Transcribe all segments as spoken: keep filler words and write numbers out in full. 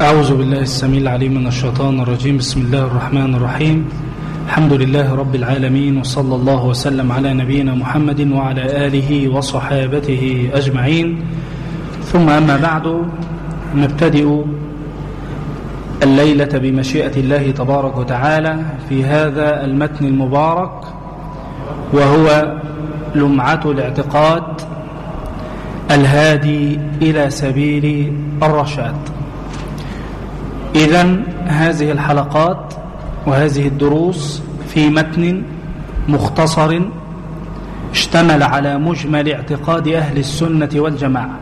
أعوذ بالله السميع العليم من الشيطان الرجيم. بسم الله الرحمن الرحيم. الحمد لله رب العالمين، وصلى الله وسلم على نبينا محمد وعلى آله وصحابته أجمعين. ثم أما بعد، نبتدئ الليلة بمشيئة الله تبارك وتعالى في هذا المتن المبارك، وهو لمعة الاعتقاد الهادي إلى سبيل الرشاد. إذن هذه الحلقات وهذه الدروس في متن مختصر اشتمل على مجمل اعتقاد أهل السنة والجماعة.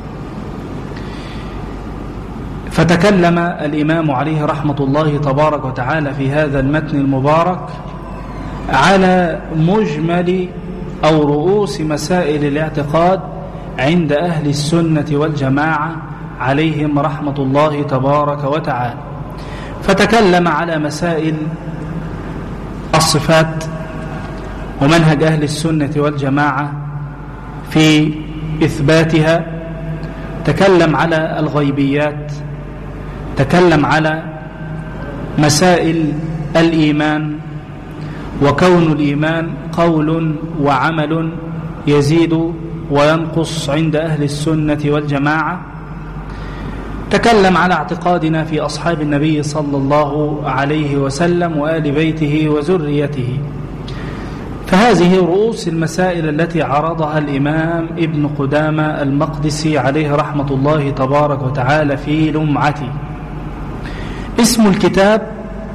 فتكلم الإمام عليه رحمة الله تبارك وتعالى في هذا المتن المبارك على مجمل أو رؤوس مسائل الاعتقاد عند أهل السنة والجماعة عليهم رحمة الله تبارك وتعالى. فتكلم على مسائل الصفات ومنهج أهل السنة والجماعة في إثباتها، تكلم على الغيبيات، تكلم على مسائل الإيمان، وكون الإيمان قول وعمل يزيد وينقص عند أهل السنة والجماعة. تكلم على اعتقادنا في أصحاب النبي صلى الله عليه وسلم وآل بيته وذريته. فهذه رؤوس المسائل التي عرضها الإمام ابن قدامة المقدسي عليه رحمة الله تبارك وتعالى في لمعته. اسم الكتاب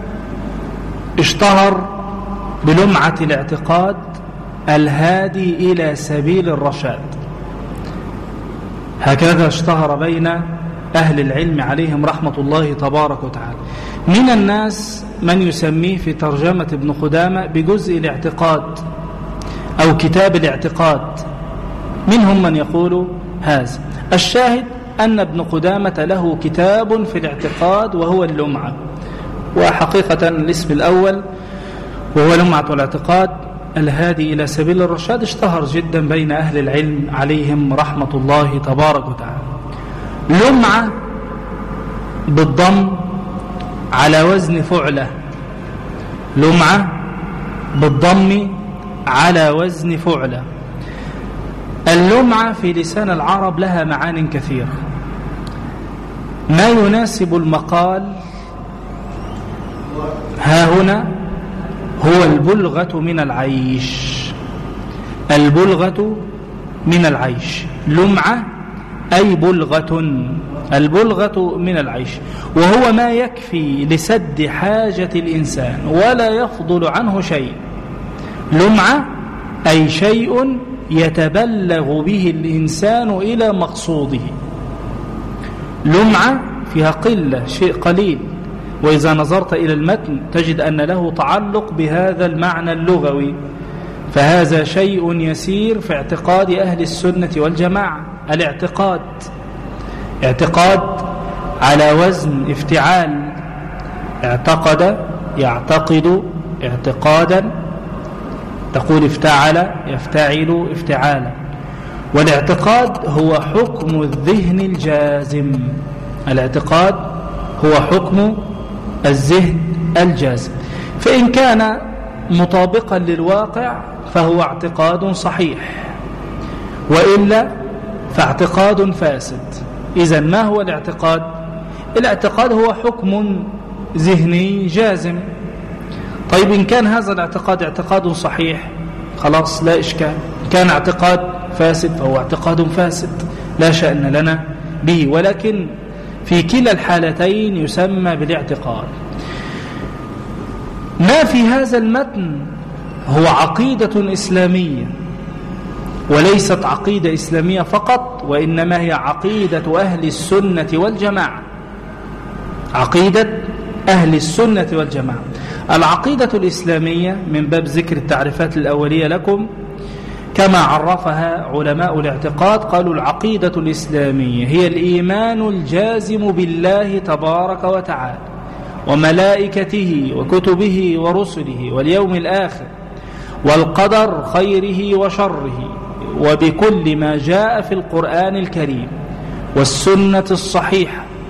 اشتهر بلمعة الاعتقاد الهادي إلى سبيل الرشاد، هكذا اشتهر بين أهل العلم عليهم رحمة الله تبارك وتعالى. من الناس من يسميه في ترجمة ابن قدامة بجزء الاعتقاد أو كتاب الاعتقاد، منهم من يقول هذا. الشاهد أن ابن قدامة له كتاب في الاعتقاد وهو اللمعة، وحقيقة الاسم الأول وهو لمعة الاعتقاد الهادي إلى سبيل الرشاد اشتهر جدا بين أهل العلم عليهم رحمة الله تبارك وتعالى. لمعة بالضم على وزن فعلة، لمعة بالضم على وزن فعلة. اللمعة في لسان العرب لها معان كثيرة. ما يناسب المقال ها هنا هو البلغة من العيش، البلغة من العيش. لمعة أي بلغة، البلغة من العيش، وهو ما يكفي لسد حاجة الإنسان ولا يفضل عنه شيء. لمعة أي شيء يتبلغ به الإنسان إلى مقصوده. لمعة فيها قلة، شيء قليل، وإذا نظرت إلى المتن تجد أن له تعلق بهذا المعنى اللغوي. فهذا شيء يسير في اعتقاد أهل السنة والجماعة. الاعتقاد اعتقاد على وزن افتعال، اعتقد يعتقد اعتقادا، تقول افتعل يفتعل افتعالا. والاعتقاد هو حكم الذهن الجازم، الاعتقاد هو حكم الذهن الجازم. فإن كان مطابقا للواقع فهو اعتقاد صحيح، وإلا فاعتقاد فاسد. إذن ما هو الاعتقاد؟ الاعتقاد هو حكم ذهني جازم. طيب إن كان هذا الاعتقاد اعتقاد صحيح خلاص لا إشكال، كان اعتقاد فاسد فهو اعتقاد فاسد لا شأن لنا به، ولكن في كلا الحالتين يسمى بالاعتقاد. ما في هذا المتن هو عقيدة إسلامية، وليست عقيدة إسلامية فقط، وإنما هي عقيدة أهل السنة والجماعة، عقيدة أهل السنة والجماعة. العقيدة الإسلامية من باب ذكر التعريفات الأولية لكم كما عرفها علماء الاعتقاد، قالوا العقيدة الإسلامية هي الإيمان الجازم بالله تبارك وتعالى وملائكته وكتبه ورسله واليوم الآخر والقدر خيره وشره، وبكل ما جاء في القرآن الكريم والسنة الصحيحة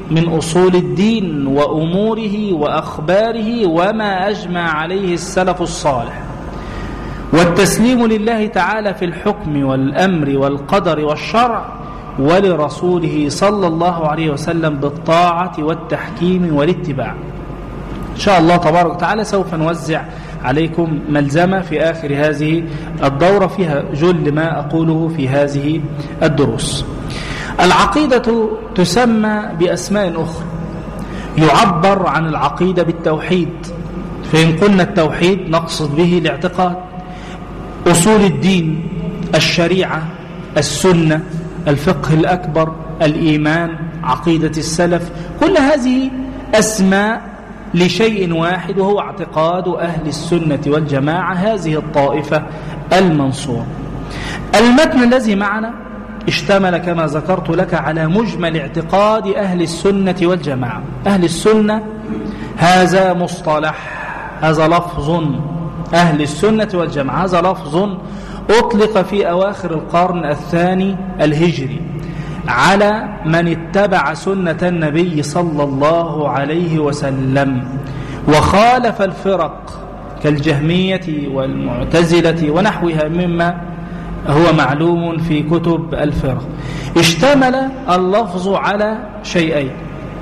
من أصول الدين وأموره وأخباره وما أجمع عليه السلف الصالح، والتسليم لله تعالى في الحكم والأمر والقدر والشرع، ولرسوله صلى الله عليه وسلم بالطاعة والتحكيم والاتباع. إن شاء الله تبارك وتعالى سوف نوزع عليكم ملزمة في آخر هذه الدورة فيها جل ما أقوله في هذه الدروس. العقيدة تسمى بأسماء أخرى، يعبر عن العقيدة بالتوحيد، فإن قلنا التوحيد نقصد به الاعتقاد، أصول الدين، الشريعة، السنة، الفقه الأكبر، الإيمان، عقيدة السلف، كل هذه أسماء لشيء واحد وهو اعتقاد أهل السنة والجماعة، هذه الطائفة المنصورة. المتن الذي معنا اشتمل كما ذكرت لك على مجمل اعتقاد أهل السنة والجماعة. أهل السنة هذا مصطلح، هذا لفظ، أهل السنة والجماعة هذا لفظ أطلق في أواخر القرن الثاني الهجري على من اتبع سنة النبي صلى الله عليه وسلم وخالف الفرق كالجهمية والمعتزلة ونحوها مما هو معلوم في كتب الفرق. اشتمل اللفظ على شيئين،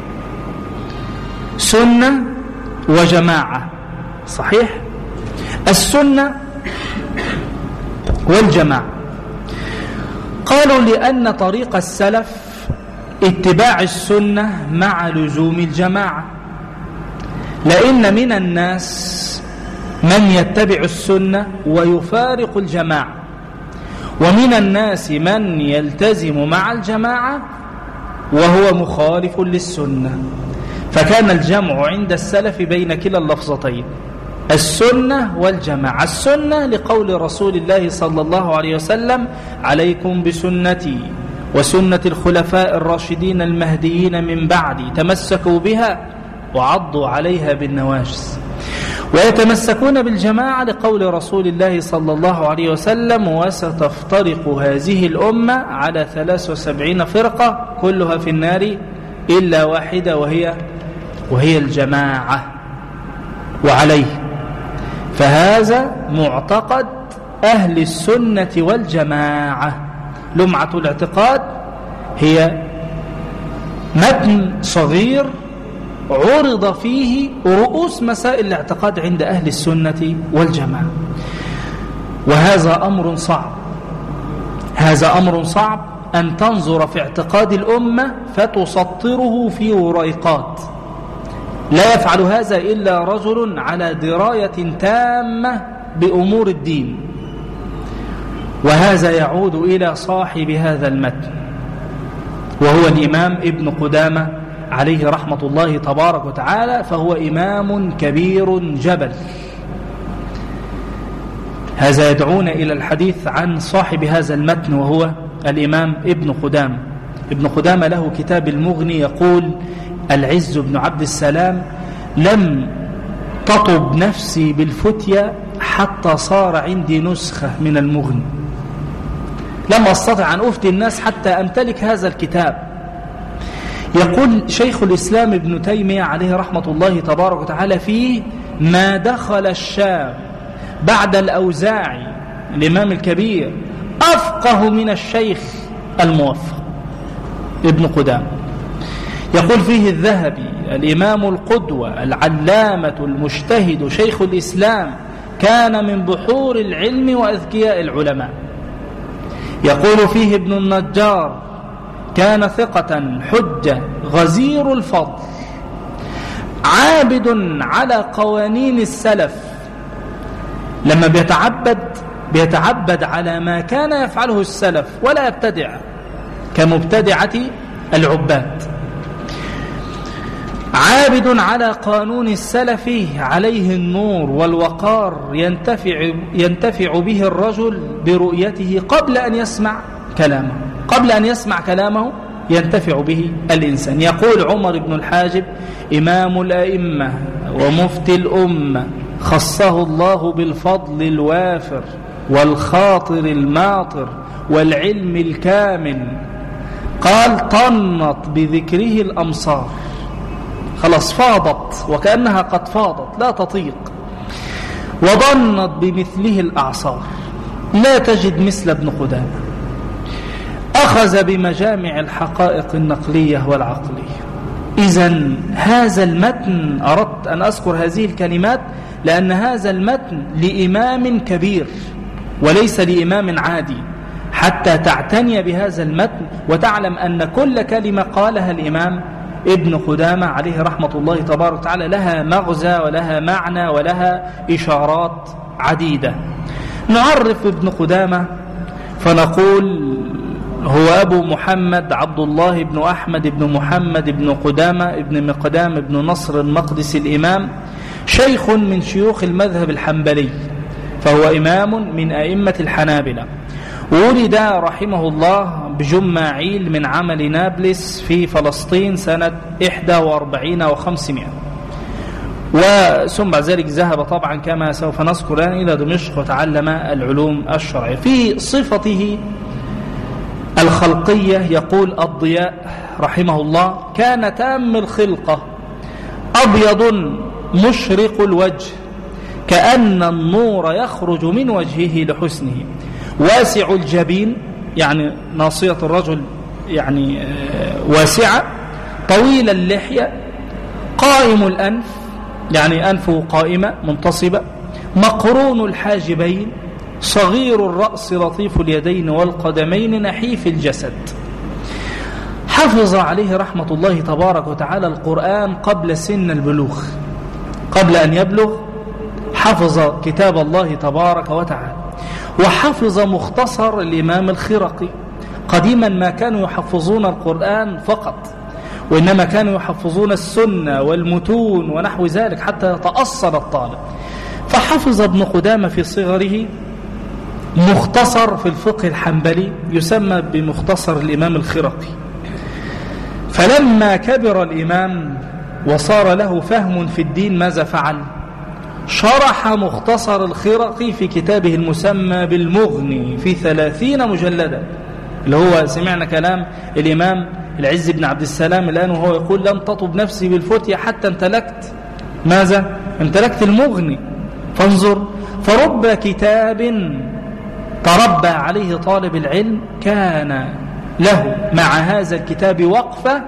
سنة وجماعة. صحيح؟ السنة والجماعة قالوا لأن طريق السلف اتباع السنة مع لزوم الجماعة، لأن من الناس من يتبع السنة ويفارق الجماعة، ومن الناس من يلتزم مع الجماعة وهو مخالف للسنة. فكان الجمع عند السلف بين كلا اللفظتين، السنة والجماعة. السنة لقول رسول الله صلى الله عليه وسلم: عليكم بسنتي وسنة الخلفاء الراشدين المهديين من بعدي، تمسكوا بها وعضوا عليها بالنواجذ. ويتمسكون بالجماعة لقول رسول الله صلى الله عليه وسلم: وستفترق هذه الأمة على ثلاث وسبعين فرقة كلها في النار إلا واحدة وهي وهي الجماعة. وعليه فهذا معتقد أهل السنة والجماعة. لمعة الاعتقاد هي متن صغير عرض فيه رؤوس مسائل الاعتقاد عند أهل السنة والجماعة، وهذا أمر صعب. هذا أمر صعب أن تنظر في اعتقاد الأمة فتسطره في وريقات. لا يفعل هذا إلا رجل على دراية تامة بأمور الدين، وهذا يعود إلى صاحب هذا المتن وهو الإمام ابن قدامة عليه رحمة الله تبارك وتعالى، فهو إمام كبير جبل. هذا يدعونا إلى الحديث عن صاحب هذا المتن وهو الإمام ابن قدامة. ابن قدامة له كتاب المغني، يقول العز بن عبد السلام: لم تطب نفسي بالفتية حتى صار عندي نسخة من المغني، لم أستطع أن أفتي الناس حتى أمتلك هذا الكتاب. يقول شيخ الإسلام ابن تيمية عليه رحمة الله تبارك وتعالى فيه: ما دخل الشام بعد الأوزاعي الإمام الكبير أفقه من الشيخ الموفق ابن قدامة. يقول فيه الذهبي: الإمام القدوة العلامة المجتهد شيخ الإسلام كان من بحور العلم وأذكياء العلماء. يقول فيه ابن النجار: كان ثقة حجة غزير الفضل عابد على قوانين السلف. لما بيتعبد بيتعبد على ما كان يفعله السلف ولا يبتدع كمبتدعة العباد. عابد على قانون السلف عليه النور والوقار ينتفع, ينتفع به الرجل برؤيته قبل أن يسمع كلامه قبل أن يسمع كلامه ينتفع به الإنسان. يقول عمر بن الحاجب: إمام الأئمة ومفتي الأمة خصه الله بالفضل الوافر والخاطر الماطر والعلم الكامل، قال طنت بذكره الأمصار، خلاص فاضت وكأنها قد فاضت لا تطيق، وضنت بمثله الأعصار لا تجد مثل ابن قدامة. أخذ بمجامع الحقائق النقلية والعقلية. إذن هذا المتن أردت أن أذكر هذه الكلمات لأن هذا المتن لإمام كبير وليس لإمام عادي، حتى تعتني بهذا المتن وتعلم أن كل كلمة قالها الإمام ابن قدامة عليه رحمة الله تبارك وتعالى لها مغزى ولها معنى ولها إشارات عديدة. نعرف ابن قدامة فنقول هو أبو محمد عبد الله بن أحمد بن محمد بن قدامة بن مقدام بن نصر المقدسي الإمام، شيخ من شيوخ المذهب الحنبلي، فهو إمام من أئمة الحنابلة. ولد رحمه الله بجماعيل من عمل نابلس في فلسطين سنة إحدى وأربعين وخمسمائة، وثم بعد ذلك ذهب طبعا كما سوف نذكر الآن إلى دمشق وتعلم العلوم الشرعية. في صفته الخلقية يقول الضياء رحمه الله كان تام الخلقة أبيض مشرق الوجه كأن النور يخرج من وجهه لحسنه، واسع الجبين يعني ناصية الرجل يعني واسعة، طويل اللحية، قائم الأنف يعني أنفه قائمة منتصبة، مقرون الحاجبين، صغير الرأس لطيف اليدين والقدمين نحيف الجسد. حفظ عليه رحمة الله تبارك وتعالى القرآن قبل سن البلوغ، قبل أن يبلغ حفظ كتاب الله تبارك وتعالى، وحفظ مختصر الإمام الخرقي. قديما ما كانوا يحفظون القرآن فقط، وإنما كانوا يحفظون السنة والمتون ونحو ذلك حتى يتأصل الطالب. فحفظ ابن قدامة في صغره مختصر في الفقه الحنبلي يسمى بمختصر الإمام الخرقي. فلما كبر الإمام وصار له فهم في الدين ماذا فعل؟ شرح مختصر الخرقي في كتابه المسمى بالمغني في ثلاثين مجلدا، اللي هو سمعنا كلام الإمام العز بن عبد السلام الآن وهو يقول لم تطب نفسي بالفتية حتى امتلكت ماذا؟ امتلكت المغني. فانظر، فرب كتاب تربى عليه طالب العلم كان له مع هذا الكتاب وقفة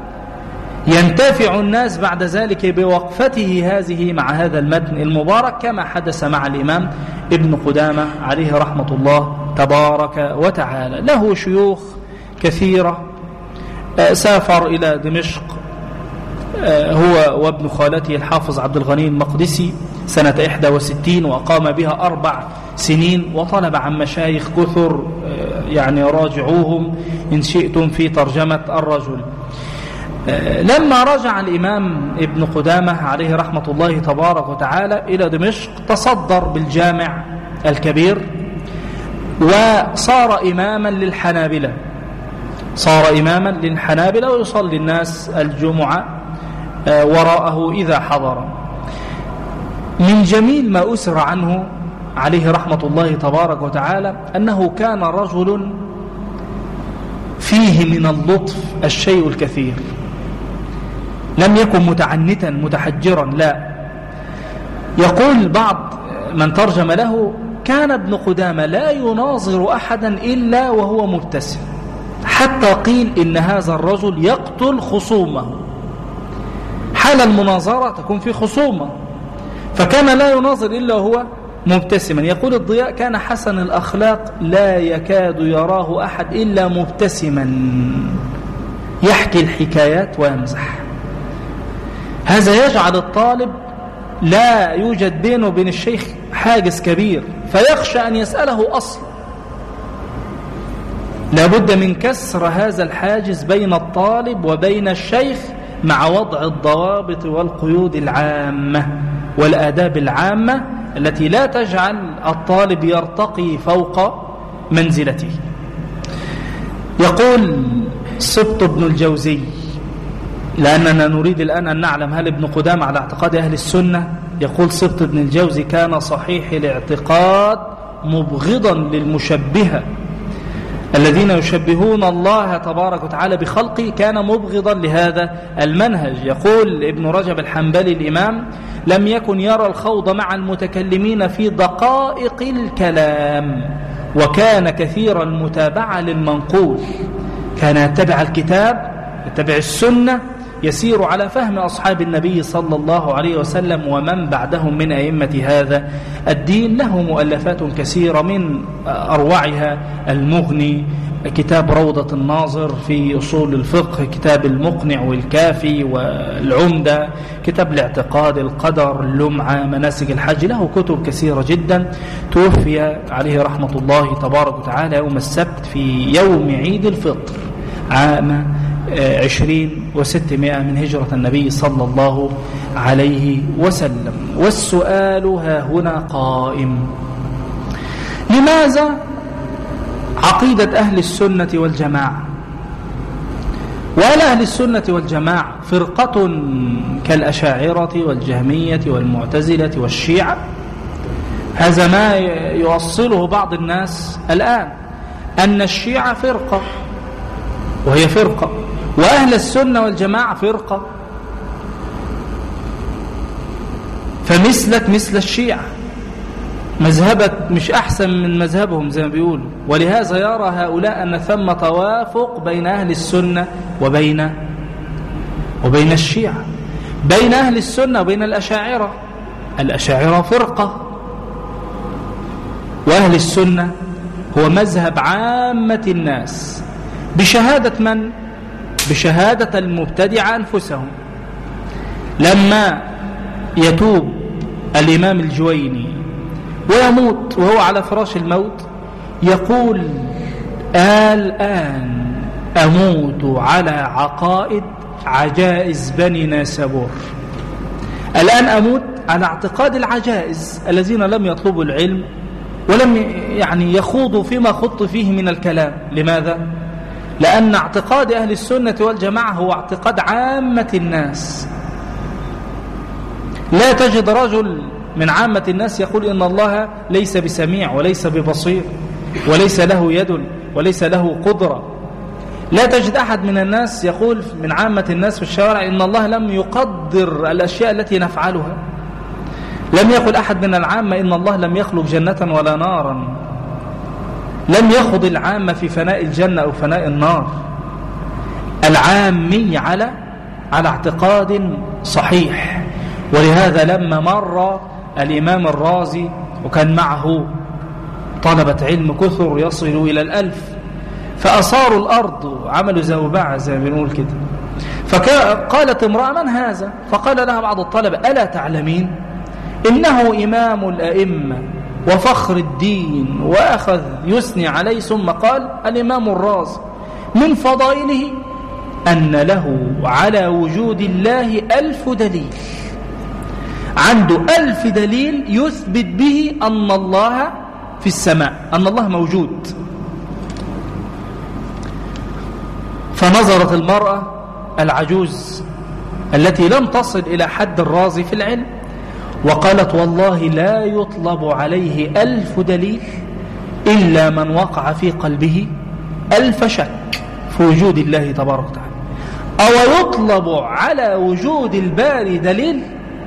ينتفع الناس بعد ذلك بوقفته هذه مع هذا المتن المبارك، كما حدث مع الإمام ابن قدامة عليه رحمة الله تبارك وتعالى. له شيوخ كثيرة، سافر إلى دمشق هو وابن خالته الحافظ عبد الغني المقدسي سنة إحدى وستين وأقام بها أربع سنين، وطلب عن مشايخ كثر يعني راجعوهم إن شئتم في ترجمة الرجل. لما رجع الإمام ابن قدامة عليه رحمة الله تبارك وتعالى إلى دمشق تصدر بالجامع الكبير وصار إماما للحنابلة، صار إماما للحنابلة ويصلي الناس الجمعة وراءه إذا حضر. من جميل ما أسر عنه عليه رحمة الله تبارك وتعالى أنه كان رجل فيه من اللطف الشيء الكثير، لم يكن متعنتا متحجرا، لا. يقول بعض من ترجم له كان ابن قدامة لا يناظر أحدا إلا وهو مبتسم، حتى قيل إن هذا الرجل يقتل خصومه، حال المناظرة تكون في خصومة، فكان لا يناظر إلا وهو مبتسما. يقول الضياء كان حسن الأخلاق لا يكاد يراه أحد إلا مبتسما يحكي الحكايات ويمزح. هذا يجعل الطالب لا يوجد بينه وبين الشيخ حاجز كبير فيخشى أن يسأله أصلا. لابد من كسر هذا الحاجز بين الطالب وبين الشيخ مع وضع الضوابط والقيود العامة والآداب العامة التي لا تجعل الطالب يرتقي فوق منزلته. يقول سبط بن الجوزي، لأننا نريد الآن أن نعلم هل ابن قدامة على اعتقاد أهل السنة، يقول سبط بن الجوزي كان صحيح الاعتقاد مبغضا للمشبهة الذين يشبهون الله تبارك وتعالى بخلقه كان مبغضا لهذا المنهج. يقول ابن رجب الحنبلي الإمام: لم يكن يرى الخوض مع المتكلمين في دقائق الكلام، وكان كثير المتابعة للمنقول، كان يتبع الكتاب، يتبع السنة، يسير على فهم أصحاب النبي صلى الله عليه وسلم ومن بعدهم من أئمة هذا الدين. له مؤلفات كثيرة، من أروعها المغني، كتاب روضة الناظر في أصول الفقه، كتاب المقنع والكافي والعمدة، كتاب الاعتقاد، القدر، اللمعة، مناسك الحج. له كتب كثيرة جدا. توفي عليه رحمة الله تبارك وتعالى يوم السبت في يوم عيد الفطر عام عشرين وستمائة من هجرة النبي صلى الله عليه وسلم. والسؤال ها هنا قائم: لماذا عقيدة أهل السنة والجماعة؟ وهل أهل السنة والجماعة فرقة كالأشاعرة والجهمية والمعتزلة والشيعة؟ هذا ما يوصله بعض الناس الآن، أن الشيعة فرقة وهي فرقة، وأهل السنة والجماعة فرقة، فمثلك مثل الشيعة، مذهبك مش أحسن من مذهبهم زي ما بيقولوا. ولهذا يرى هؤلاء أن ثم توافق بين أهل السنة وبين وبين الشيعة، بين أهل السنة وبين الأشاعرة. الأشاعرة فرقة، وأهل السنة هو مذهب عامة الناس، بشهادة من؟ بشهادة المبتدع أنفسهم. لما يتوب الإمام الجويني ويموت وهو على فراش الموت، يقول: الآن أموت على عقائد عجائز بني ناسابور. الآن أموت على اعتقاد العجائز الذين لم يطلبوا العلم ولم يعني يخوضوا فيما خض فيه من الكلام. لماذا؟ لأن اعتقاد أهل السنة والجماعة هو اعتقاد عامة الناس. لا تجد رجل من عامة الناس يقول إن الله ليس بسميع وليس ببصير وليس له يد وليس له قدرة. لا تجد أحد من الناس يقول من عامة الناس في الشوارع إن الله لم يقدر الأشياء التي نفعلها. لم يقل أحد من العامة إن الله لم يخلق جنة ولا نارا. لم يخض العامة في فناء الجنة أو فناء النار. العامي على على اعتقاد صحيح. ولهذا لما مر الإمام الرازي وكان معه طلبة علم كثر يصلوا إلى الألف، فأصاروا الأرض وعملوا زوبعة زي ما بنقول كده، فقالت امرأة: من هذا؟ فقال لها بعض الطلبة: ألا تعلمين إنه إمام الأئمة وفخر الدين، وأخذ يثني عليه ثم قال: الإمام الرازي من فضائله أن له على وجود الله ألف دليل. عنده ألف دليل يثبت به أن الله في السماء، أن الله موجود. فنظرت المرأة العجوز التي لم تصل إلى حد الرازي في العلم وقالت: والله لا يطلب عليه ألف دليل إلا من وقع في قلبه ألف شك في وجود الله تبارك وتعالى. أو يطلب على وجود الباري دليل؟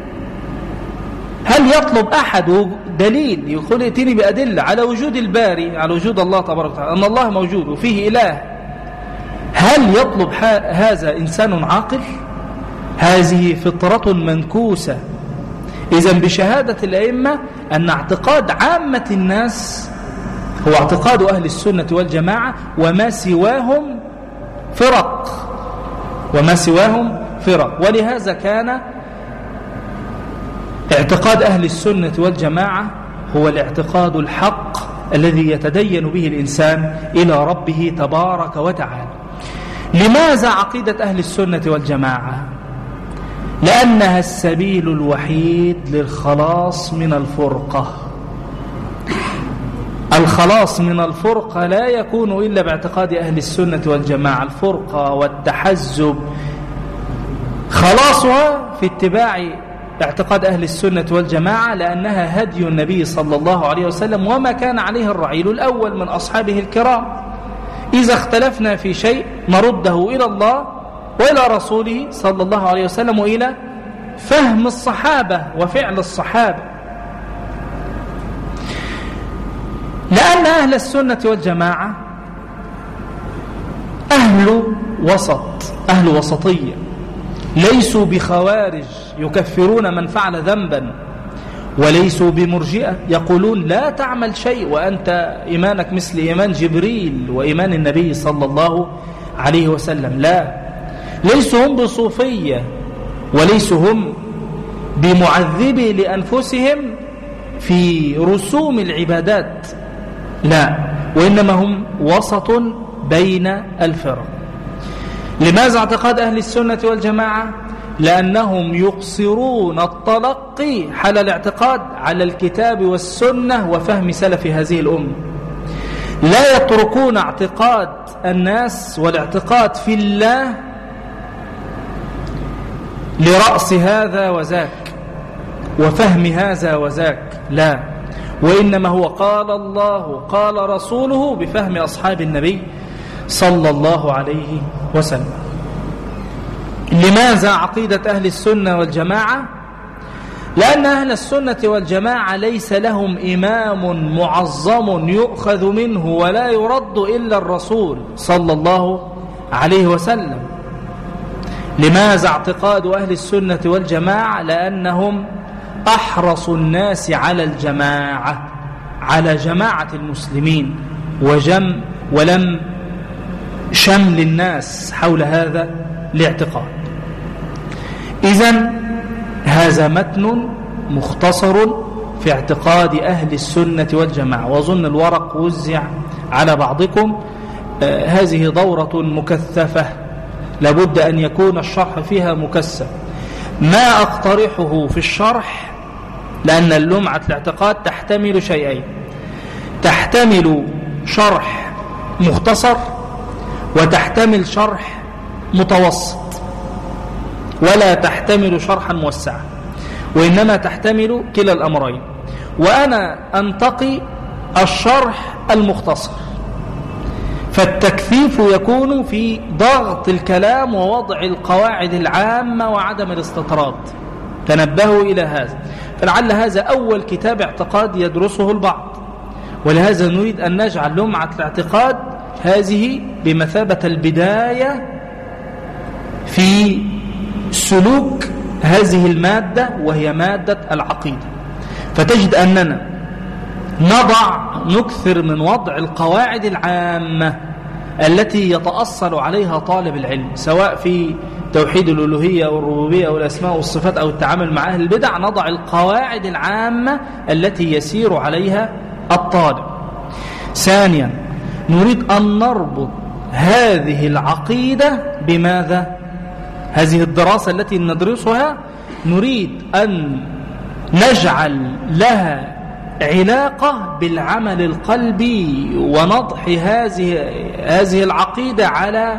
هل يطلب أحد دليل يقول ائتني بأدلة على وجود الباري، على وجود الله تبارك وتعالى، أن الله موجود وفيه إله؟ هل يطلب هذا إنسان عاقل؟ هذه فطرة منكوسة. إذن بشهادة الأئمة أن اعتقاد عامة الناس هو اعتقاد أهل السنة والجماعة، وما سواهم فرق، وما سواهم فرق. ولهذا كان اعتقاد أهل السنة والجماعة هو الاعتقاد الحق الذي يتدين به الإنسان إلى ربه تبارك وتعالى. لماذا عقيدة أهل السنة والجماعة؟ لأنها السبيل الوحيد للخلاص من الفرقة. الخلاص من الفرقة لا يكون إلا باعتقاد أهل السنة والجماعة. الفرقة والتحزب خلاصها في اتباع اعتقاد أهل السنة والجماعة، لأنها هدي النبي صلى الله عليه وسلم وما كان عليه الرعيل الأول من أصحابه الكرام. إذا اختلفنا في شيء نرده إلى الله وإلى رسوله صلى الله عليه وسلم وإلى فهم الصحابة وفعل الصحابة. لأن أهل السنة والجماعة أهل وسط، أهل وسطية، ليسوا بخوارج يكفرون من فعل ذنبا، وليسوا بمرجئة يقولون لا تعمل شيء وأنت إيمانك مثل إيمان جبريل وإيمان النبي صلى الله عليه وسلم. لا، ليسوا هم بصوفية، وليسوا هم بمعذبي لأنفسهم في رسوم العبادات، لا، وإنما هم وسط بين الفرق. لماذا اعتقاد أهل السنة والجماعة؟ لأنهم يقصرون التلقي حال الاعتقاد على الكتاب والسنة وفهم سلف هذه الأمة، لا يتركون اعتقاد الناس والاعتقاد في الله لرأس هذا وذاك وفهم هذا وذاك، لا، وإنما هو قال الله قال رسوله بفهم أصحاب النبي صلى الله عليه وسلم. لماذا عقيدة أهل السنة والجماعة؟ لأن أهل السنة والجماعة ليس لهم إمام معظم يؤخذ منه ولا يرد إلا الرسول صلى الله عليه وسلم. لماذا اعتقاد أهل السنة والجماعة؟ لأنهم أحرص الناس على الجماعة، على جماعة المسلمين وجم ولم شمل الناس حول هذا الاعتقاد. إذن هذا متن مختصر في اعتقاد أهل السنة والجماعة، وأظن الورق وزع على بعضكم. آه هذه دورة مكثفة لابد أن يكون الشرح فيها مكثف. ما أقترحه في الشرح، لأن اللمعة الاعتقاد تحتمل شيئين، تحتمل شرح مختصر وتحتمل شرح متوسط، ولا تحتمل شرحا موسعا، وإنما تحتمل كلا الأمرين. وأنا أنتقي الشرح المختصر، فالتكثيف يكون في ضغط الكلام ووضع القواعد العامة وعدم الاستطراد. تنبهوا إلى هذا، فلعل هذا أول كتاب اعتقاد يدرسه البعض، ولهذا نريد أن نجعل لمعة الاعتقاد هذه بمثابة البداية في سلوك هذه المادة، وهي مادة العقيدة. فتجد أننا نضع نكثر من وضع القواعد العامة التي يتأصل عليها طالب العلم، سواء في توحيد الألوهية والربوبية والأسماء والصفات أو التعامل مع أهل البدع. نضع القواعد العامة التي يسير عليها الطالب. ثانيا، نريد أن نربط هذه العقيدة بماذا؟ هذه الدراسة التي ندرسها نريد أن نجعل لها علاقة بالعمل القلبي ونضح هذه هذه العقيدة على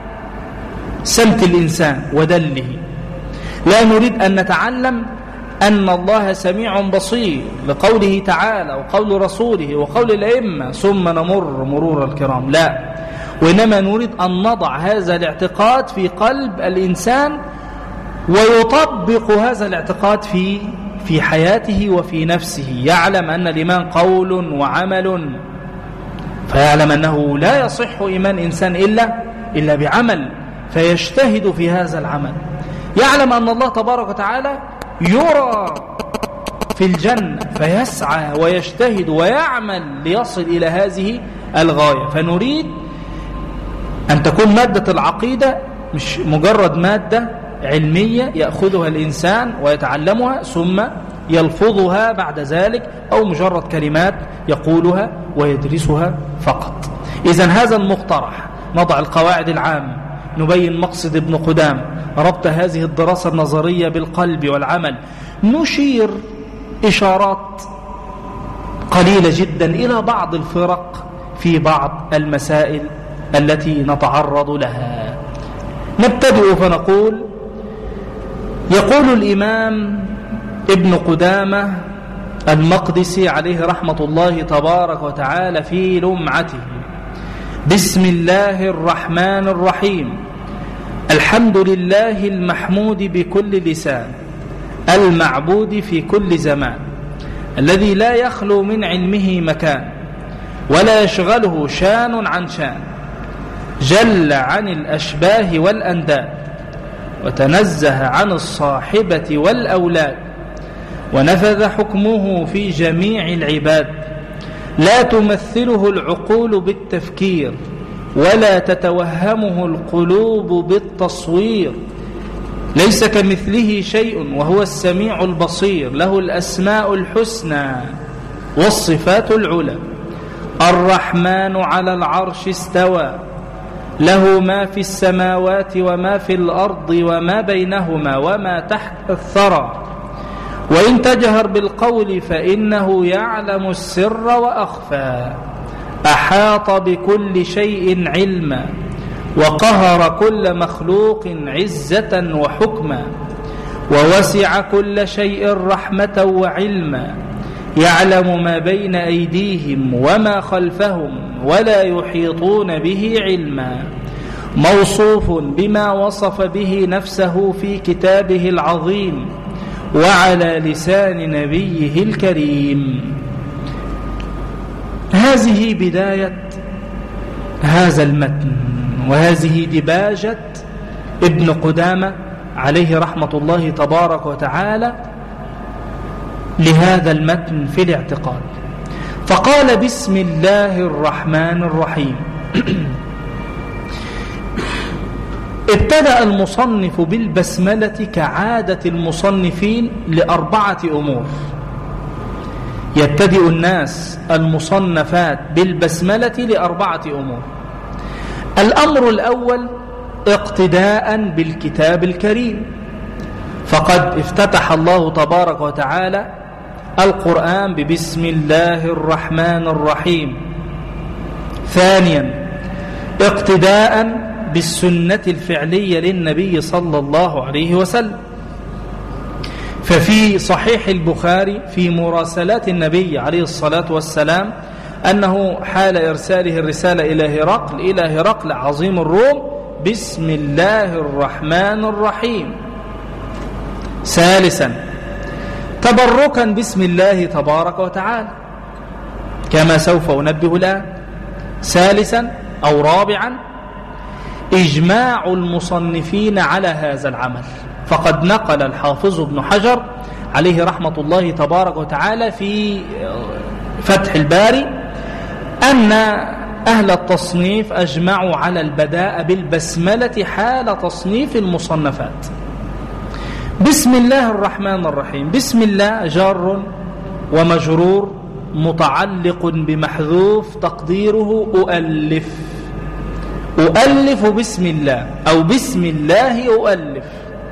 سمت الإنسان ودله. لا نريد أن نتعلم أن الله سميع بصير لقوله تعالى وقول رسوله وقول الأئمة ثم نمر مرور الكرام، لا، وإنما نريد أن نضع هذا الاعتقاد في قلب الإنسان ويطبق هذا الاعتقاد في في حياته وفي نفسه، يعلم أن الإيمان قول وعمل، فيعلم أنه لا يصح إيمان إنسان إلا إلا بعمل، فيجتهد في هذا العمل. يعلم أن الله تبارك وتعالى يرى في الجنة، فيسعى ويجتهد ويعمل ليصل إلى هذه الغاية. فنريد أن تكون مادة العقيدة مش مجرد مادة علمية يأخذها الإنسان ويتعلمها ثم يلفظها بعد ذلك، أو مجرد كلمات يقولها ويدرسها فقط. إذن هذا المقترح، نضع القواعد العامة، نبين مقصد ابن قدامة، ربط هذه الدراسة النظرية بالقلب والعمل، نشير إشارات قليلة جدا إلى بعض الفرق في بعض المسائل التي نتعرض لها. نبتدئ فنقول: يقول الإمام ابن قدامة المقدسي عليه رحمة الله تبارك وتعالى في لمعته: بسم الله الرحمن الرحيم. الحمد لله المحمود بكل لسان، المعبود في كل زمان، الذي لا يخلو من علمه مكان، ولا يشغله شان عن شان، جل عن الأشباه والأنداد، وتنزه عن الصاحبة والأولاد، ونفذ حكمه في جميع العباد، لا تمثله العقول بالتفكير، ولا تتوهمه القلوب بالتصوير، ليس كمثله شيء وهو السميع البصير، له الأسماء الحسنى والصفات العلى. الرحمن على العرش استوى، له ما في السماوات وما في الأرض وما بينهما وما تحت الثرى، وإن تجهر بالقول فإنه يعلم السر وأخفى، أحاط بكل شيء علما، وقهر كل مخلوق عزة وحكما، ووسع كل شيء رحمة وعلما، يعلم ما بين أيديهم وما خلفهم ولا يحيطون به علما، موصوف بما وصف به نفسه في كتابه العظيم وعلى لسان نبيه الكريم. هذه بداية هذا المتن، وهذه دباجة ابن قدامة عليه رحمة الله تبارك وتعالى لهذا المتن في الاعتقاد. فقال بسم الله الرحمن الرحيم. ابتدأ المصنف بالبسملة كعادة المصنفين لأربعة أمور. يبتدئ الناس المصنفات بالبسملة لأربعة أمور. الأمر الأول اقتداء بالكتاب الكريم، فقد افتتح الله تبارك وتعالى القرآن ببسم الله الرحمن الرحيم. ثانيا اقتداء بالسنة الفعلية للنبي صلى الله عليه وسلم، ففي صحيح البخاري في مراسلات النبي عليه الصلاة والسلام أنه حال إرساله الرسالة إلى هرقل إلى هرقل عظيم الروم بسم الله الرحمن الرحيم. ثالثا تبركا بسم الله تبارك وتعالى كما سوف أنبه الآن. ثالثا أو رابعا إجماع المصنفين على هذا العمل، فقد نقل الحافظ ابن حجر عليه رحمة الله تبارك وتعالى في فتح الباري أن أهل التصنيف أجمعوا على البداء بالبسملة حال تصنيف المصنفات. بسم الله الرحمن الرحيم، بسم الله جار ومجرور متعلق بمحذوف تقديره أؤلف، أؤلف بسم الله أو بسم الله أؤلف.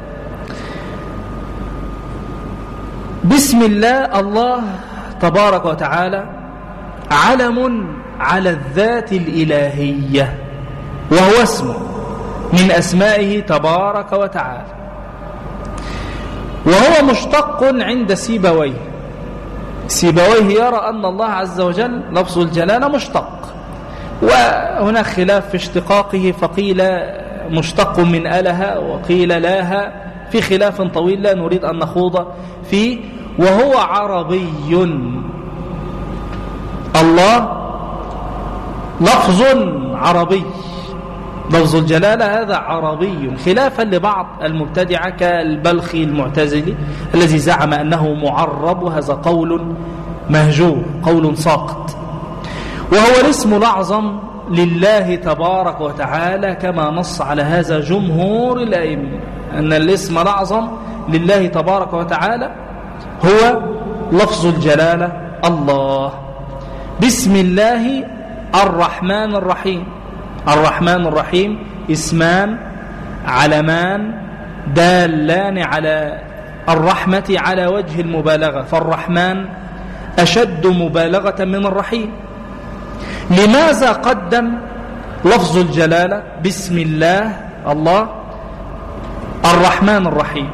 بسم الله الله تبارك وتعالى علم على الذات الإلهية، وهو اسم من أسمائه تبارك وتعالى، وهو مشتق عند سيبويه. سيبويه يرى أن الله عز وجل لفظ الجلالة مشتق، وهناك خلاف في اشتقاقه، فقيل مشتق من أله وقيل لاها، في خلاف طويل لا نريد أن نخوض فيه. وهو عربي، الله لفظ عربي، لفظ الجلالة هذا عربي، خلافا لبعض المبتدعة كالبلخي المعتزلي الذي زعم أنه معرب، وهذا قول مهجور، قول ساقط. وهو الاسم الأعظم لله تبارك وتعالى كما نص على هذا جمهور الأئمة، أن الاسم الأعظم لله تبارك وتعالى هو لفظ الجلالة الله. بسم الله الرحمن الرحيم. الرحمن الرحيم اسمان علمان دالان على الرحمة على وجه المبالغة، فالرحمن أشد مبالغة من الرحيم. لماذا قدم لفظ الجلالة بسم الله الله الرحمن الرحيم؟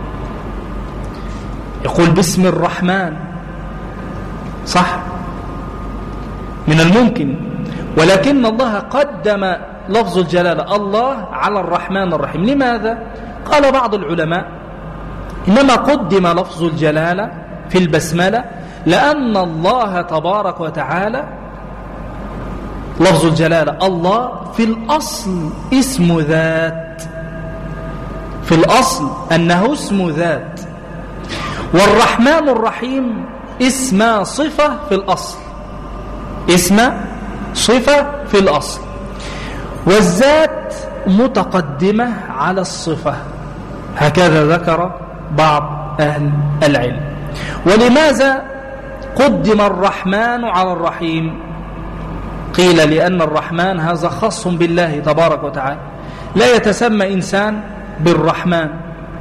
يقول باسم الرحمن، صح، من الممكن، ولكن الله قدم لفظ الجلالة الله على الرحمن الرحيم. لماذا؟ قال بعض العلماء إنما قدم لفظ الجلالة في البسملة لأن الله تبارك وتعالى لفظ الجلالة الله في الأصل اسم ذات، في الأصل أنه اسم ذات، والرحمن الرحيم اسم صفة في الأصل، اسم صفة في الأصل، والذات متقدمة على الصفة. هكذا ذكر بعض أهل العلم. ولماذا قدم الرحمن على الرحيم؟ قيل لأن الرحمن هذا خاص بالله تبارك وتعالى، لا يتسمى إنسان بالرحمن.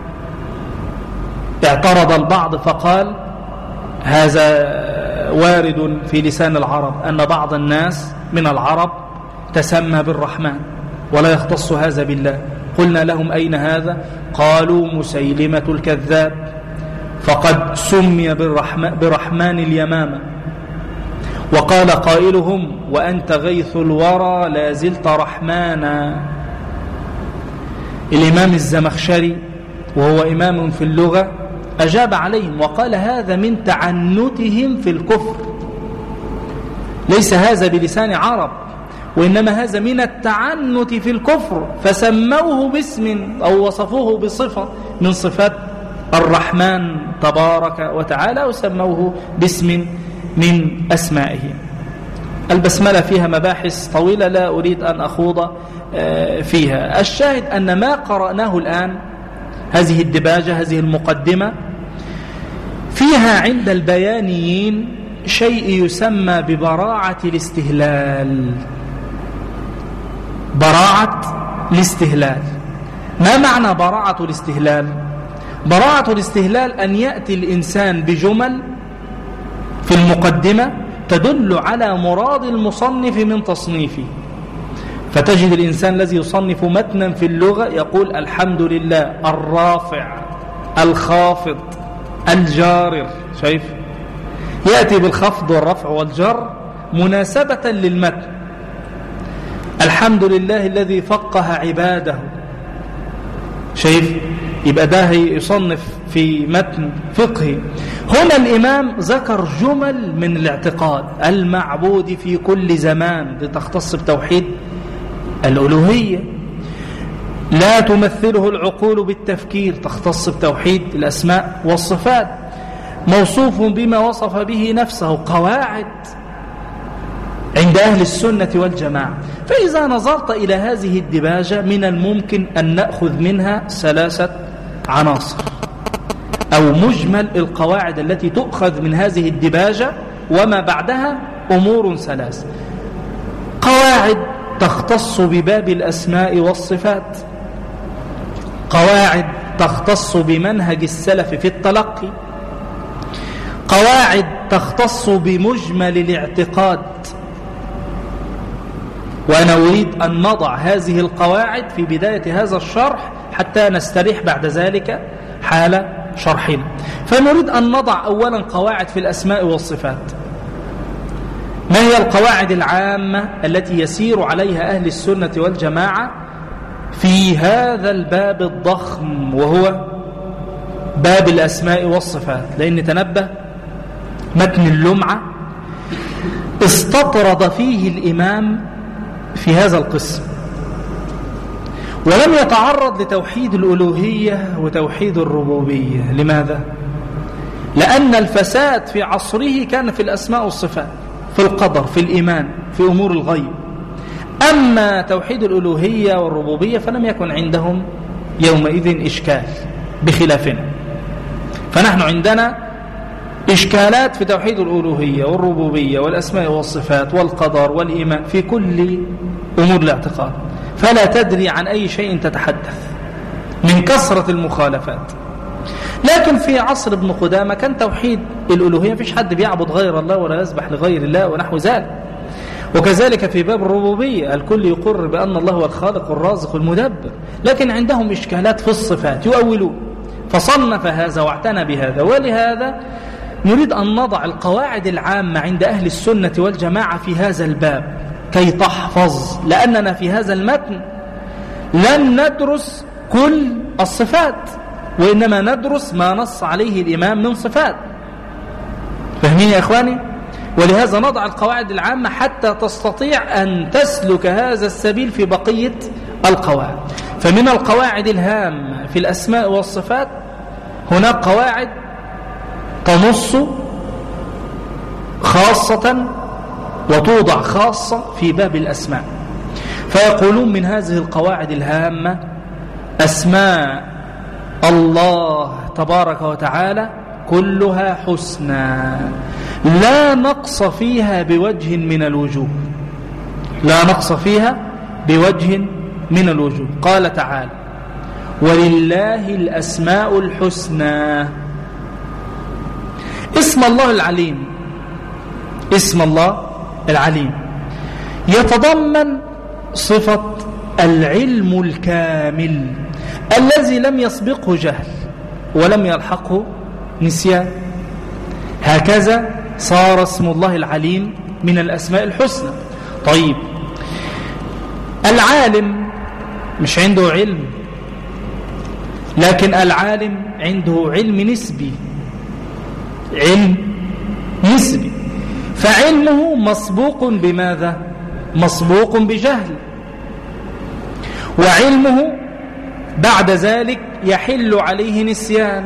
اعترض البعض فقال هذا وارد في لسان العرب أن بعض الناس من العرب تسمى بالرحمن ولا يختص هذا بالله. قلنا لهم أين هذا؟ قالوا مسيلمة الكذاب فقد سمي بالرحمن, برحمن اليمامة. وقال قائلهم وأنت غيث الورى لا زلت رحمانا. الإمام الزمخشري وهو إمام في اللغة أجاب عليهم وقال هذا من تعنتهم في الكفر، ليس هذا بلسان عرب، وإنما هذا من التعنت في الكفر، فسموه باسم أو وصفوه بصفة من صفات الرحمن تبارك وتعالى وسموه باسم من أسمائه. البسملة فيها مباحث طويلة لا أريد أن أخوض فيها. الشاهد أن ما قرأناه الآن هذه الدباجة، هذه المقدمة، فيها عند البيانيين شيء يسمى ببراعة الاستهلال. براعة الاستهلال. ما معنى براعة الاستهلال؟ براعة الاستهلال أن يأتي الإنسان بجمل في المقدمة تدل على مراد المصنف من تصنيفه. فتجد الإنسان الذي يصنف متنا في اللغة يقول الحمد لله الرافع الخافض الجارر، شايف؟ يأتي بالخفض والرفع والجر مناسبة للمتن. الحمد لله الذي فقه عباده، شايف؟ يبقى ده يصنف في متن فقهي. هنا الإمام ذكر جمل من الاعتقاد المعبود في كل زمان، دي تختص بتوحيد الألوهية. لا تمثله العقول بالتفكير، تختص بتوحيد الأسماء والصفات. موصوف بما وصف به نفسه، قواعد عند أهل السنة والجماعة. فإذا نظرت إلى هذه الدباجة من الممكن أن نأخذ منها ثلاثة عناصر أو مجمل القواعد التي تؤخذ من هذه الدباجة وما بعدها أمور ثلاث قواعد تختص بباب الأسماء والصفات، قواعد تختص بمنهج السلف في التلقي، قواعد تختص بمجمل الاعتقاد. وأنا أريد أن نضع هذه القواعد في بداية هذا الشرح حتى نستريح بعد ذلك حال شرحنا. فنريد أن نضع أولا قواعد في الأسماء والصفات. ما هي القواعد العامة التي يسير عليها أهل السنة والجماعة في هذا الباب الضخم وهو باب الأسماء والصفات؟ لأن تنبه متن اللمعة استطرد فيه الإمام في هذا القسم، ولم يتعرض لتوحيد الألوهية وتوحيد الربوبية. لماذا؟ لأن الفساد في عصره كان في الأسماء والصفات، في القدر، في الإيمان، في أمور الغيب. أما توحيد الألوهية والربوبية فلم يكن عندهم يومئذ إشكال بخلافنا. فنحن عندنا إشكالات في توحيد الألوهية والربوبية والأسماء والصفات والقدر والإيمان في كل أمور الاعتقاد، فلا تدري عن أي شيء تتحدث من كثرة المخالفات. لكن في عصر ابن قدامة كان توحيد الألوهية، مفيش حد بيعبد غير الله ولا يسبح لغير الله ونحو ذلك. وكذلك في باب الربوبية الكل يقر بأن الله هو الخالق الرازق المدبر، لكن عندهم إشكالات في الصفات يؤولون، فصنف هذا واعتنى بهذا. ولهذا نريد أن نضع القواعد العامة عند أهل السنة والجماعة في هذا الباب كي تحفظ، لأننا في هذا المتن لن ندرس كل الصفات، وإنما ندرس ما نص عليه الإمام من صفات. فاهمين يا إخواني؟ ولهذا نضع القواعد العامة حتى تستطيع أن تسلك هذا السبيل في بقية القواعد. فمن القواعد الهامة في الأسماء والصفات هناك قواعد تنص خاصة وتوضع خاصة في باب الأسماء. فيقولون من هذه القواعد الهامة: أسماء الله تبارك وتعالى كلها حسنى لا نقص فيها بوجه من الوجوه، لا نقص فيها بوجه من الوجوه. قال تعالى: ولله الأسماء الحسنى. اسم الله العليم، اسم الله العليم يتضمن صفة العلم الكامل الذي لم يسبقه جهل ولم يلحقه نسيان. هكذا صار اسم الله العليم من الأسماء الحسنى. طيب، العالم مش عنده علم، لكن العالم عنده علم نسبي، علم نسبي، فعلمه مسبوق بماذا؟ مسبوق بجهل، وعلمه بعد ذلك يحل عليه نسيان.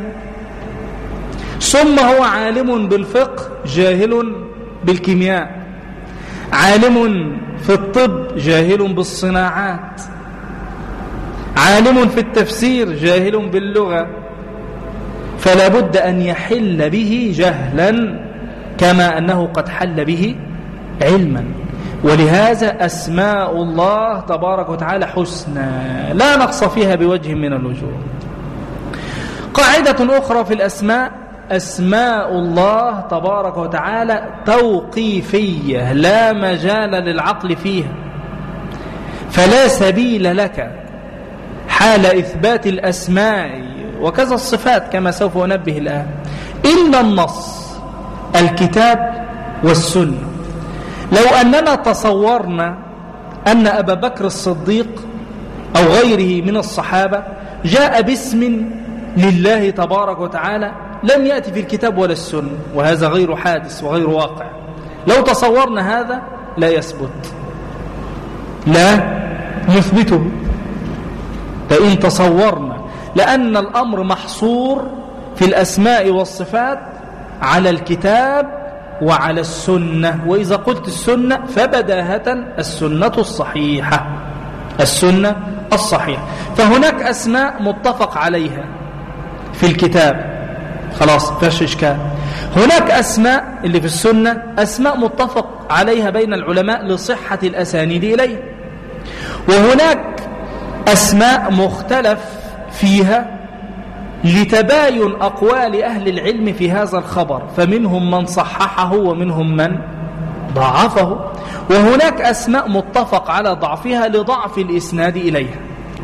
ثم هو عالم بالفقه جاهل بالكيمياء، عالم في الطب جاهل بالصناعات، عالم في التفسير جاهل باللغة، فلا بد أن يحل به جهلا كما أنه قد حل به علما. ولهذا أسماء الله تبارك وتعالى حسنى لا نقص فيها بوجه من الوجوه. قاعدة أخرى في الأسماء: أسماء الله تبارك وتعالى توقيفية لا مجال للعقل فيها، فلا سبيل لك حال إثبات الأسماء وكذا الصفات كما سوف أنبه الآن إلا النص، الكتاب والسنة. لو أننا تصورنا أن أبا بكر الصديق أو غيره من الصحابة جاء باسم لله تبارك وتعالى لم يأتي في الكتاب ولا السنة، وهذا غير حادث وغير واقع، لو تصورنا هذا لا يثبت، لا نثبته فإن تصورنا، لأن الأمر محصور في الأسماء والصفات على الكتاب وعلى السنة. وإذا قلت السنة فبداهة السنة الصحيحة، السنة الصحيحة. فهناك أسماء متفق عليها في الكتاب خلاص فيش إشكال. هناك أسماء اللي في السنة أسماء متفق عليها بين العلماء لصحة الأسانيد إليه. وهناك أسماء مختلف فيها لتباين أقوال أهل العلم في هذا الخبر، فمنهم من صححه ومنهم من ضعفه. وهناك أسماء متفق على ضعفها لضعف الإسناد إليها.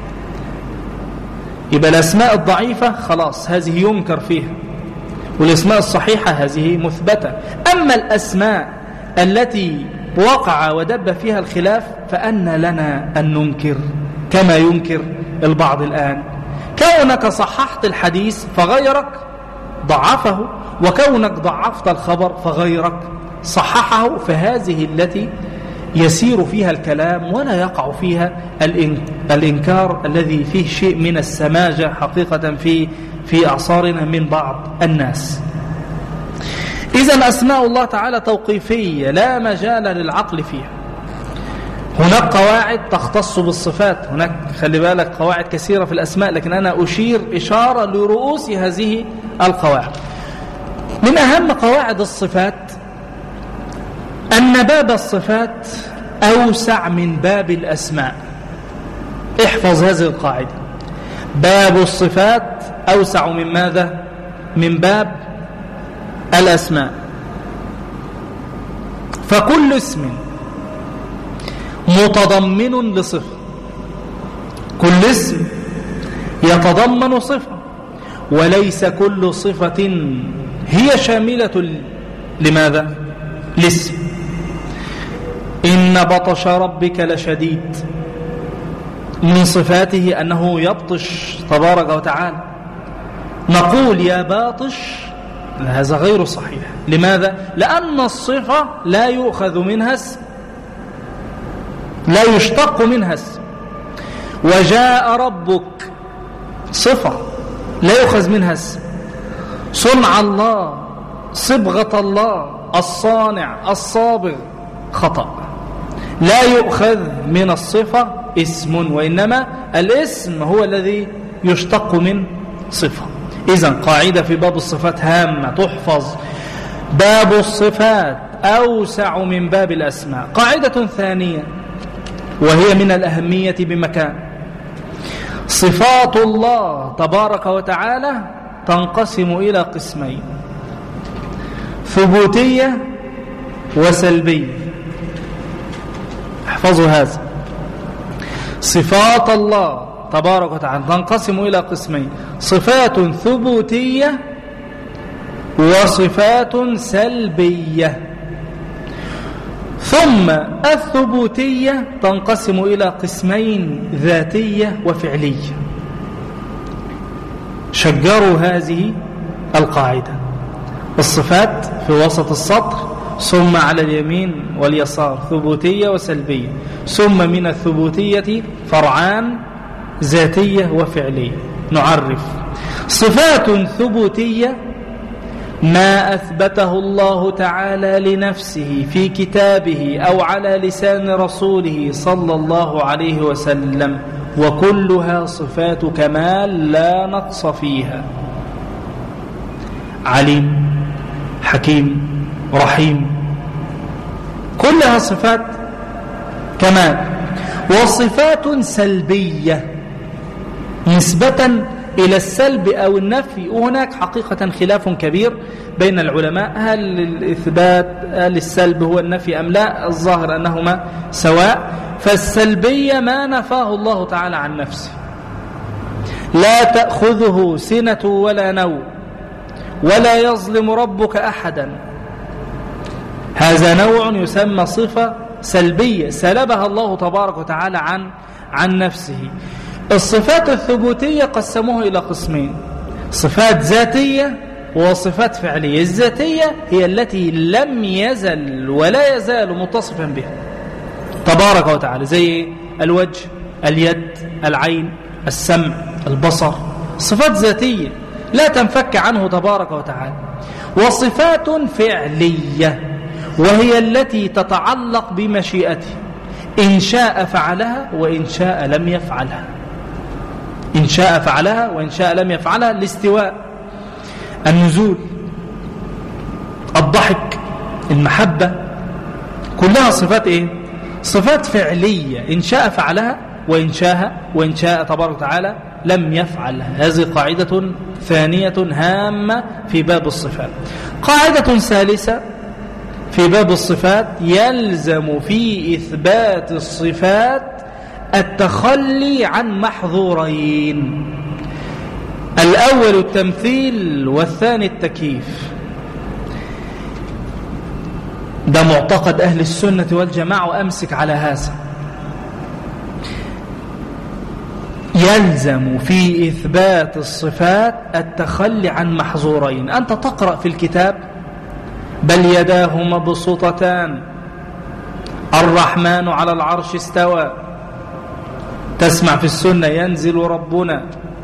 يبقى الأسماء الضعيفة خلاص هذه ينكر فيها، والأسماء الصحيحة هذه مثبتة. أما الأسماء التي وقع ودب فيها الخلاف فأن لنا أن ننكر كما ينكر البعض الآن. كونك صححت الحديث فغيرك ضعفه، وكونك ضعفت الخبر فغيرك صححه، فهذه التي يسير فيها الكلام ولا يقع فيها الإنكار الذي فيه شيء من السماجة حقيقة في في أعصارنا من بعض الناس. إذن أسماء الله تعالى توقيفية لا مجال للعقل فيها. هناك قواعد تختص بالصفات، هناك خلي بالك قواعد كثيرة في الأسماء، لكن أنا أشير إشارة لرؤوس هذه القواعد. من أهم قواعد الصفات أن باب الصفات أوسع من باب الأسماء. احفظ هذه القاعدة: باب الصفات أوسع من ماذا؟ من باب الأسماء. فكل اسم متضمن لصفة، كل اسم يتضمن صفة، وليس كل صفة هي شاملة لماذا؟ لاسم. إن إن بطش ربك لشديد، من صفاته أنه يبطش تبارك وتعالى. نقول يا باطش، هذا غير صحيح. لماذا؟ لأن الصفة لا يؤخذ منها اسم، لا يشتق منها اسم. وجاء ربك صفة لا يؤخذ منها اسم. صنع الله، صبغة الله، الصانع، الصابغ، خطأ. لا يؤخذ من الصفة اسم، وإنما الاسم هو الذي يشتق من صفة. إذن قاعدة في باب الصفات هامة تحفظ: باب الصفات أوسع من باب الأسماء. قاعدة ثانية وهي من الأهمية بمكان: صفات الله تبارك وتعالى تنقسم إلى قسمين: ثبوتية وسلبية. احفظوا هذا: صفات الله تبارك وتعالى تنقسم إلى قسمين: صفات ثبوتية وصفات سلبية. ثم الثبوتية تنقسم إلى قسمين: ذاتية وفعلية. شجروا هذه القاعدة: الصفات في وسط السطر، ثم على اليمين واليسار ثبوتية وسلبية، ثم من الثبوتية فرعان: ذاتية وفعلية. نعرف: صفات ثبوتية ما أثبته الله تعالى لنفسه في كتابه أو على لسان رسوله صلى الله عليه وسلم، وكلها صفات كمال لا نقص فيها. عليم، حكيم، رحيم، كلها صفات كمال. وصفات سلبية نسبة إلى السلب أو النفي، وهناك حقيقة خلاف كبير بين العلماء: هل الإثبات هل السلب هو النفي أم لا؟ الظاهر أنهما سواء. فالسلبية ما نفاه الله تعالى عن نفسه: لا تأخذه سنة ولا نوم ولا يظلم ربك أحدا. هذا نوع يسمى صفة سلبية سلبها الله تبارك وتعالى عن عن نفسه. الصفات الثبوتية قسموها إلى قسمين: صفات ذاتية وصفات فعلية. الذاتية هي التي لم يزل ولا يزال متصفا بها تبارك وتعالى، زي الوجه، اليد، العين، السمع، البصر. صفات ذاتية لا تنفك عنه تبارك وتعالى. وصفات فعلية وهي التي تتعلق بمشيئته، إن شاء فعلها وإن شاء لم يفعلها. إن شاء فعلها وإن شاء لم يفعلها: الاستواء، النزول، الضحك، المحبة، كلها صفات إيه؟ صفات فعلية، إن شاء فعلها وإن شاء وإن شاء تبارك وتعالى لم يفعلها. هذه قاعدة ثانية هامة في باب الصفات. قاعدة ثالثة في باب الصفات: يلزم في إثبات الصفات التخلي عن محظورين: الأول التمثيل والثاني التكييف. ده معتقد أهل السنة والجماعة، وأمسك على هذا. يلزم في إثبات الصفات التخلي عن محظورين. أنت تقرأ في الكتاب: بل يداه مبسوطتان، الرحمن على العرش استوى. تسمع في السنة: ينزل ربنا.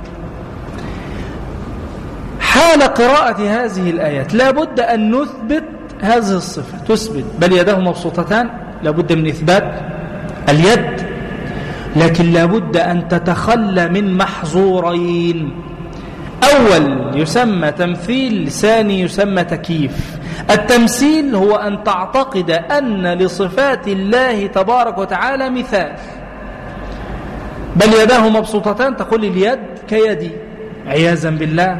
حال قراءة هذه الآيات لابد أن نثبت هذه الصفة، تثبت بل يداه مبسوطتان، لابد من إثبات اليد، لكن لابد أن تتخلى من محظورين: أول يسمى تمثيل، ثاني يسمى تكييف. التمثيل هو أن تعتقد أن لصفات الله تبارك وتعالى مثال. بل يداه مبسوطتان، تقول اليد كيدي عياذا بالله.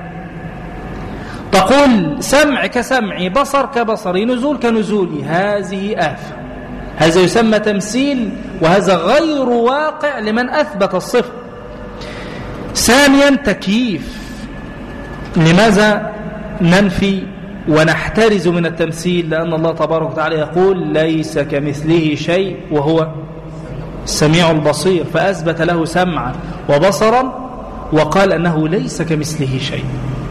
تقول سمع كسمعي، بصر كبصري، نزول كنزولي. هذه آفة، هذا يسمى تمثيل، وهذا غير واقع لمن أثبت الصفة. ثانيا تكييف. لماذا ننفي ونحترز من التمثيل، لأن الله تبارك وتعالى يقول ليس كمثله شيء وهو السميع البصير، فأثبت له سمعا وبصرا وقال أنه ليس كمثله شيء.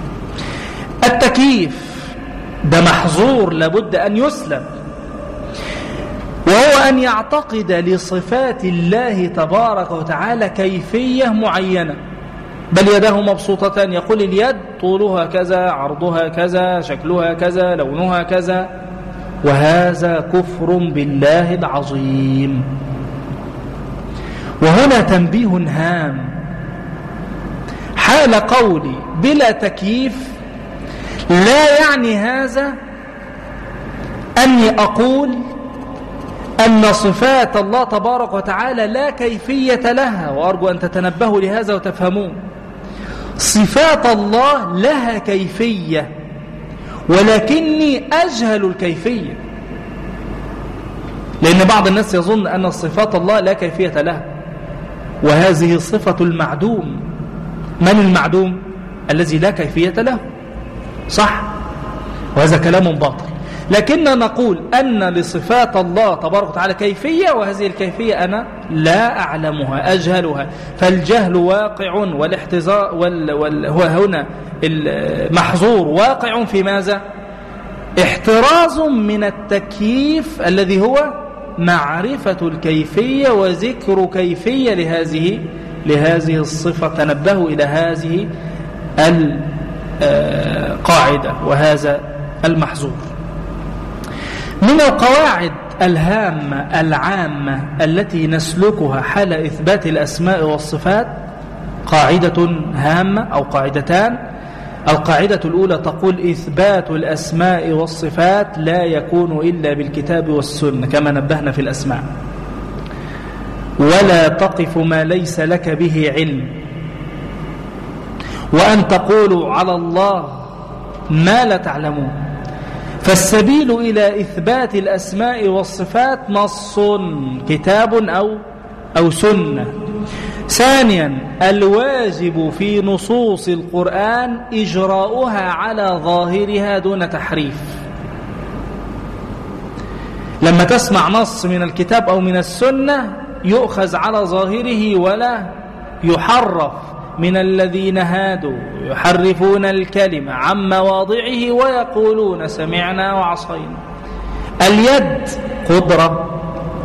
التكييف ده محظور لابد أن يسلم، وهو أن يعتقد لصفات الله تبارك وتعالى كيفية معينة، بل يداه مبسوطتان، يقول اليد طولها كذا، عرضها كذا، شكلها كذا، لونها كذا، وهذا كفر بالله العظيم. وهنا تنبيه هام، حال قولي بلا تكييف لا يعني هذا أني أقول أن صفات الله تبارك وتعالى لا كيفية لها، وأرجو أن تتنبهوا لهذا وتفهمون. صفات الله لها كيفية، ولكني أجهل الكيفية، لأن بعض الناس يظن أن صفات الله لا كيفية لها، وهذه صفة المعدوم. من المعدوم؟ الذي لا كيفية له، صح؟ وهذا كلام باطل. لكننا نقول أن لصفات الله تبارك وتعالى كيفية، وهذه الكيفية أنا لا أعلمها، أجهلها. فالجهل واقع، والاحتزاء وال... وال... هو هنا المحظور واقع في ماذا؟ احتراز من التكييف الذي هو معرفة الكيفية وذكر كيفية لهذه لهذه الصفة. تنبهوا إلى هذه القاعدة وهذا المحظور. من القواعد الهامة العامة التي نسلكها حال إثبات الأسماء والصفات قاعدة هامة أو قاعدتان. القاعدة الأولى تقول إثبات الأسماء والصفات لا يكون إلا بالكتاب والسنة، كما نبهنا في الأسماء. ولا تقف ما ليس لك به علم، وأن تقولوا على الله ما لا تعلمون. فالسبيل إلى إثبات الأسماء والصفات نص، كتاب أو أو سنة. ثانيا، الواجب في نصوص القرآن إجراؤها على ظاهرها دون تحريف. لما تسمع نص من الكتاب أو من السنة يؤخذ على ظاهره ولا يحرف. من الذين هادوا يحرفون الكلمة عن مواضعه ويقولون سمعنا وعصينا. اليد قدرة،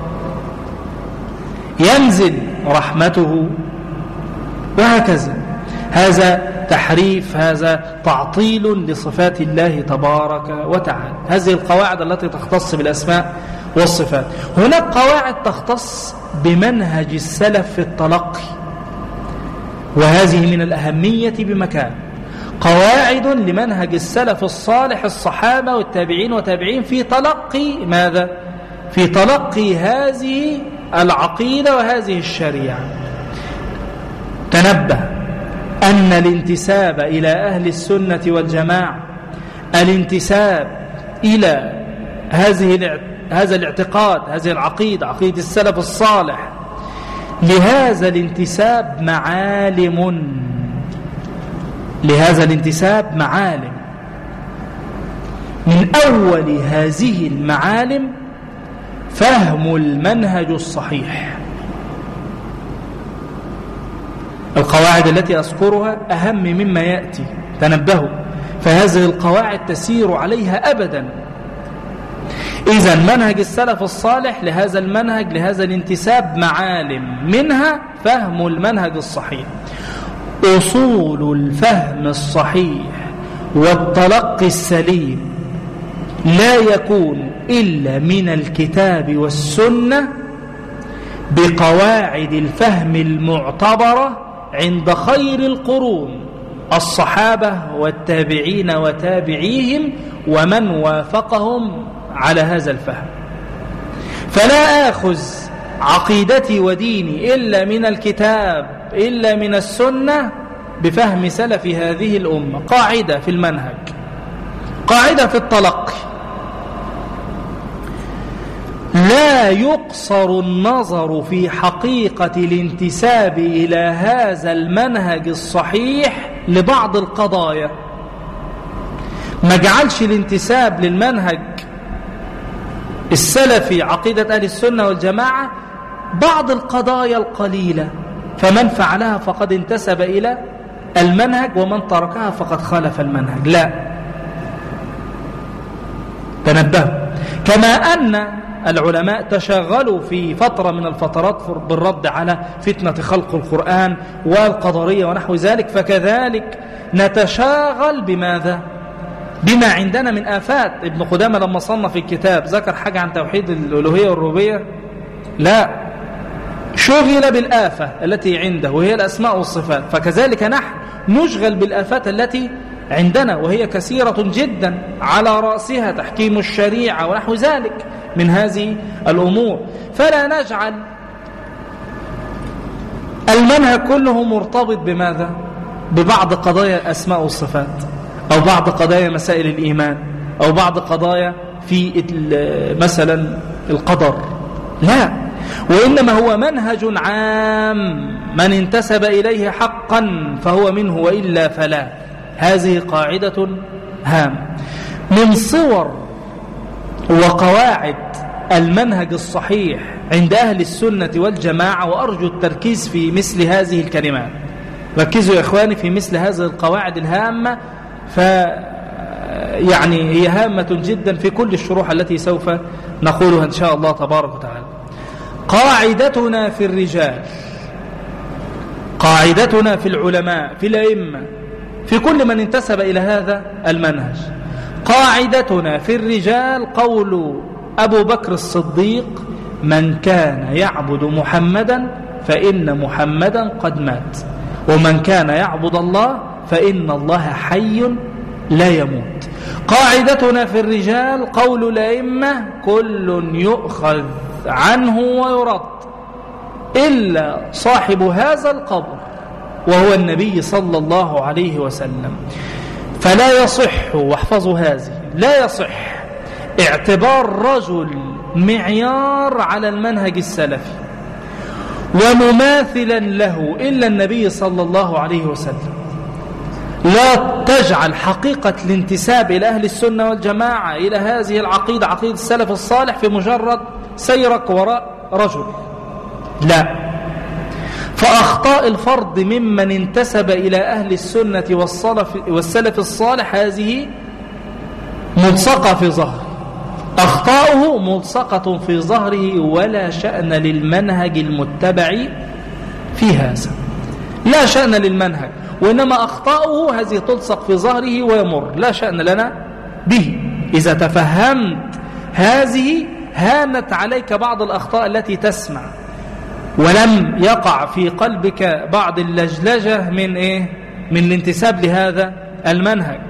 ينزل رحمته، وهكذا. هذا تحريف، هذا تعطيل لصفات الله تبارك وتعالى. هذه القواعد التي تختص بالأسماء والصفات. هناك قواعد تختص بمنهج السلف في التلقي، وهذه من الأهمية بمكان. قواعد لمنهج السلف الصالح الصحابة والتابعين وتابعين في تلقي ماذا؟ في تلقي هذه العقيدة وهذه الشريعة. تنبه أن الانتساب إلى أهل السنة والجماعة، الانتساب إلى هذه هذا الاعتقاد، هذه العقيدة، عقيدة السلف الصالح، لهذا الانتساب معالم، لهذا الانتساب معالم. من أول هذه المعالم فهم المنهج الصحيح. القواعد التي أذكرها أهم مما يأتي، تنبهوا، فهذه القواعد تسير عليها أبدا. إذن منهج السلف الصالح لهذا المنهج، لهذا الانتساب معالم، منها فهم المنهج الصحيح. أصول الفهم الصحيح والتلقي السليم لا يكون إلا من الكتاب والسنة بقواعد الفهم المعتبرة عند خير القرون، الصحابة والتابعين وتابعيهم ومن وافقهم على هذا الفهم. فلا آخذ عقيدتي وديني إلا من الكتاب إلا من السنة بفهم سلف هذه الأمة. قاعدة في المنهج، قاعدة في التلقي، لا يقصر النظر في حقيقة الانتساب إلى هذا المنهج الصحيح لبعض القضايا، ما جعلش الانتساب للمنهج السلفي عقيدة أهل السنة والجماعة بعض القضايا القليلة، فمن فعلها فقد انتسب إلى المنهج ومن تركها فقد خالف المنهج. لا، تنبهوا. كما أن العلماء تشاغلوا في فترة من الفترات بالرد على فتنة خلق القرآن والقدرية ونحو ذلك، فكذلك نتشاغل بماذا؟ بما عندنا من آفات. ابن قدامة لما صنف الكتاب ذكر حاجة عن توحيد الألوهية والربوبية؟ لا، شغل بالآفة التي عنده وهي الأسماء والصفات. فكذلك نحن نشغل بالآفات التي عندنا وهي كثيرة جدا، على رأسها تحكيم الشريعة ونحو ذلك من هذه الأمور. فلا نجعل المنهج كله مرتبط بماذا؟ ببعض قضايا الأسماء والصفات، أو بعض قضايا مسائل الإيمان، أو بعض قضايا في مثلا القدر. لا، وإنما هو منهج عام، من انتسب إليه حقا فهو منه وإلا فلا. هذه قاعدة هامة من صور وقواعد المنهج الصحيح عند أهل السنة والجماعة. وأرجو التركيز في مثل هذه الكلمات. ركزوا يا إخواني في مثل هذه القواعد الهامة، ف يعني هي هامة جدا في كل الشروح التي سوف نقولها إن شاء الله تبارك وتعالى. قاعدتنا في الرجال، قاعدتنا في العلماء، في الأئمة، في كل من انتسب إلى هذا المنهج، قاعدتنا في الرجال قول أبو بكر الصديق: من كان يعبد محمدا فإن محمدا قد مات، ومن كان يعبد الله فإن الله حي لا يموت. قاعدتنا في الرجال قول الأئمة: كل يؤخذ عنه ويرد إلا صاحب هذا القبر وهو النبي صلى الله عليه وسلم. فلا يصح، واحفظوا هذه، لا يصح اعتبار رجل معيار على المنهج السلفي ومماثلا له إلا النبي صلى الله عليه وسلم. لا تجعل حقيقة الانتساب إلى أهل السنة والجماعة إلى هذه العقيدة، عقيدة السلف الصالح، في مجرد سيرك وراء رجل. لا، فأخطاء الفرد ممن انتسب إلى أهل السنة والسلف الصالح هذه ملصقة في ظهره، أخطاؤه ملصقة في ظهره، ولا شأن للمنهج المتبع في هذا، لا شأن للمنهج، وإنما أخطاؤه هذه تلصق في ظهره ويمر، لا شأن لنا به. إذا تفهمت هذه هانت عليك بعض الأخطاء التي تسمع، ولم يقع في قلبك بعض اللجلجة من إيه؟ من الانتساب لهذا المنهج.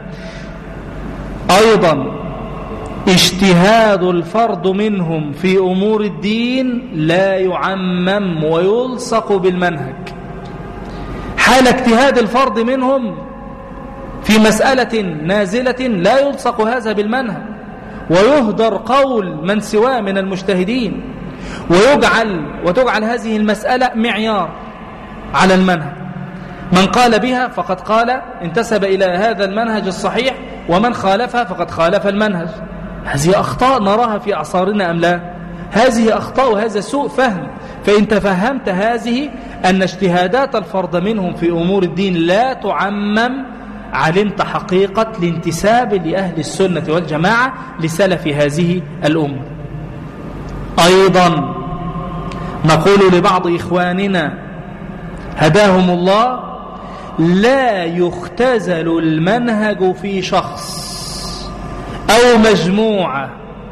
أيضا اجتهاد الفرد منهم في أمور الدين لا يعمم ويلصق بالمنهج. حال اجتهاد الفرد منهم في مسألة نازلة لا يلصق هذا بالمنهج، ويهدر قول من سواه من المجتهدين، ويجعل وتجعل هذه المسألة معيار على المنهج. من قال بها فقد قال انتسب إلى هذا المنهج الصحيح، ومن خالفها فقد خالف المنهج. هذه أخطاء نراها في أعصارنا أم لا؟ هذه أخطاء وهذا سوء فهم. فإن تفهمت هذه أن اجتهادات الفرد منهم في أمور الدين لا تعمم، علمت حقيقة الانتساب لأهل السنة والجماعة لسلف هذه الأمة. أيضا نقول لبعض إخواننا هداهم الله: لا يختزل المنهج في شخص أو مجموعة.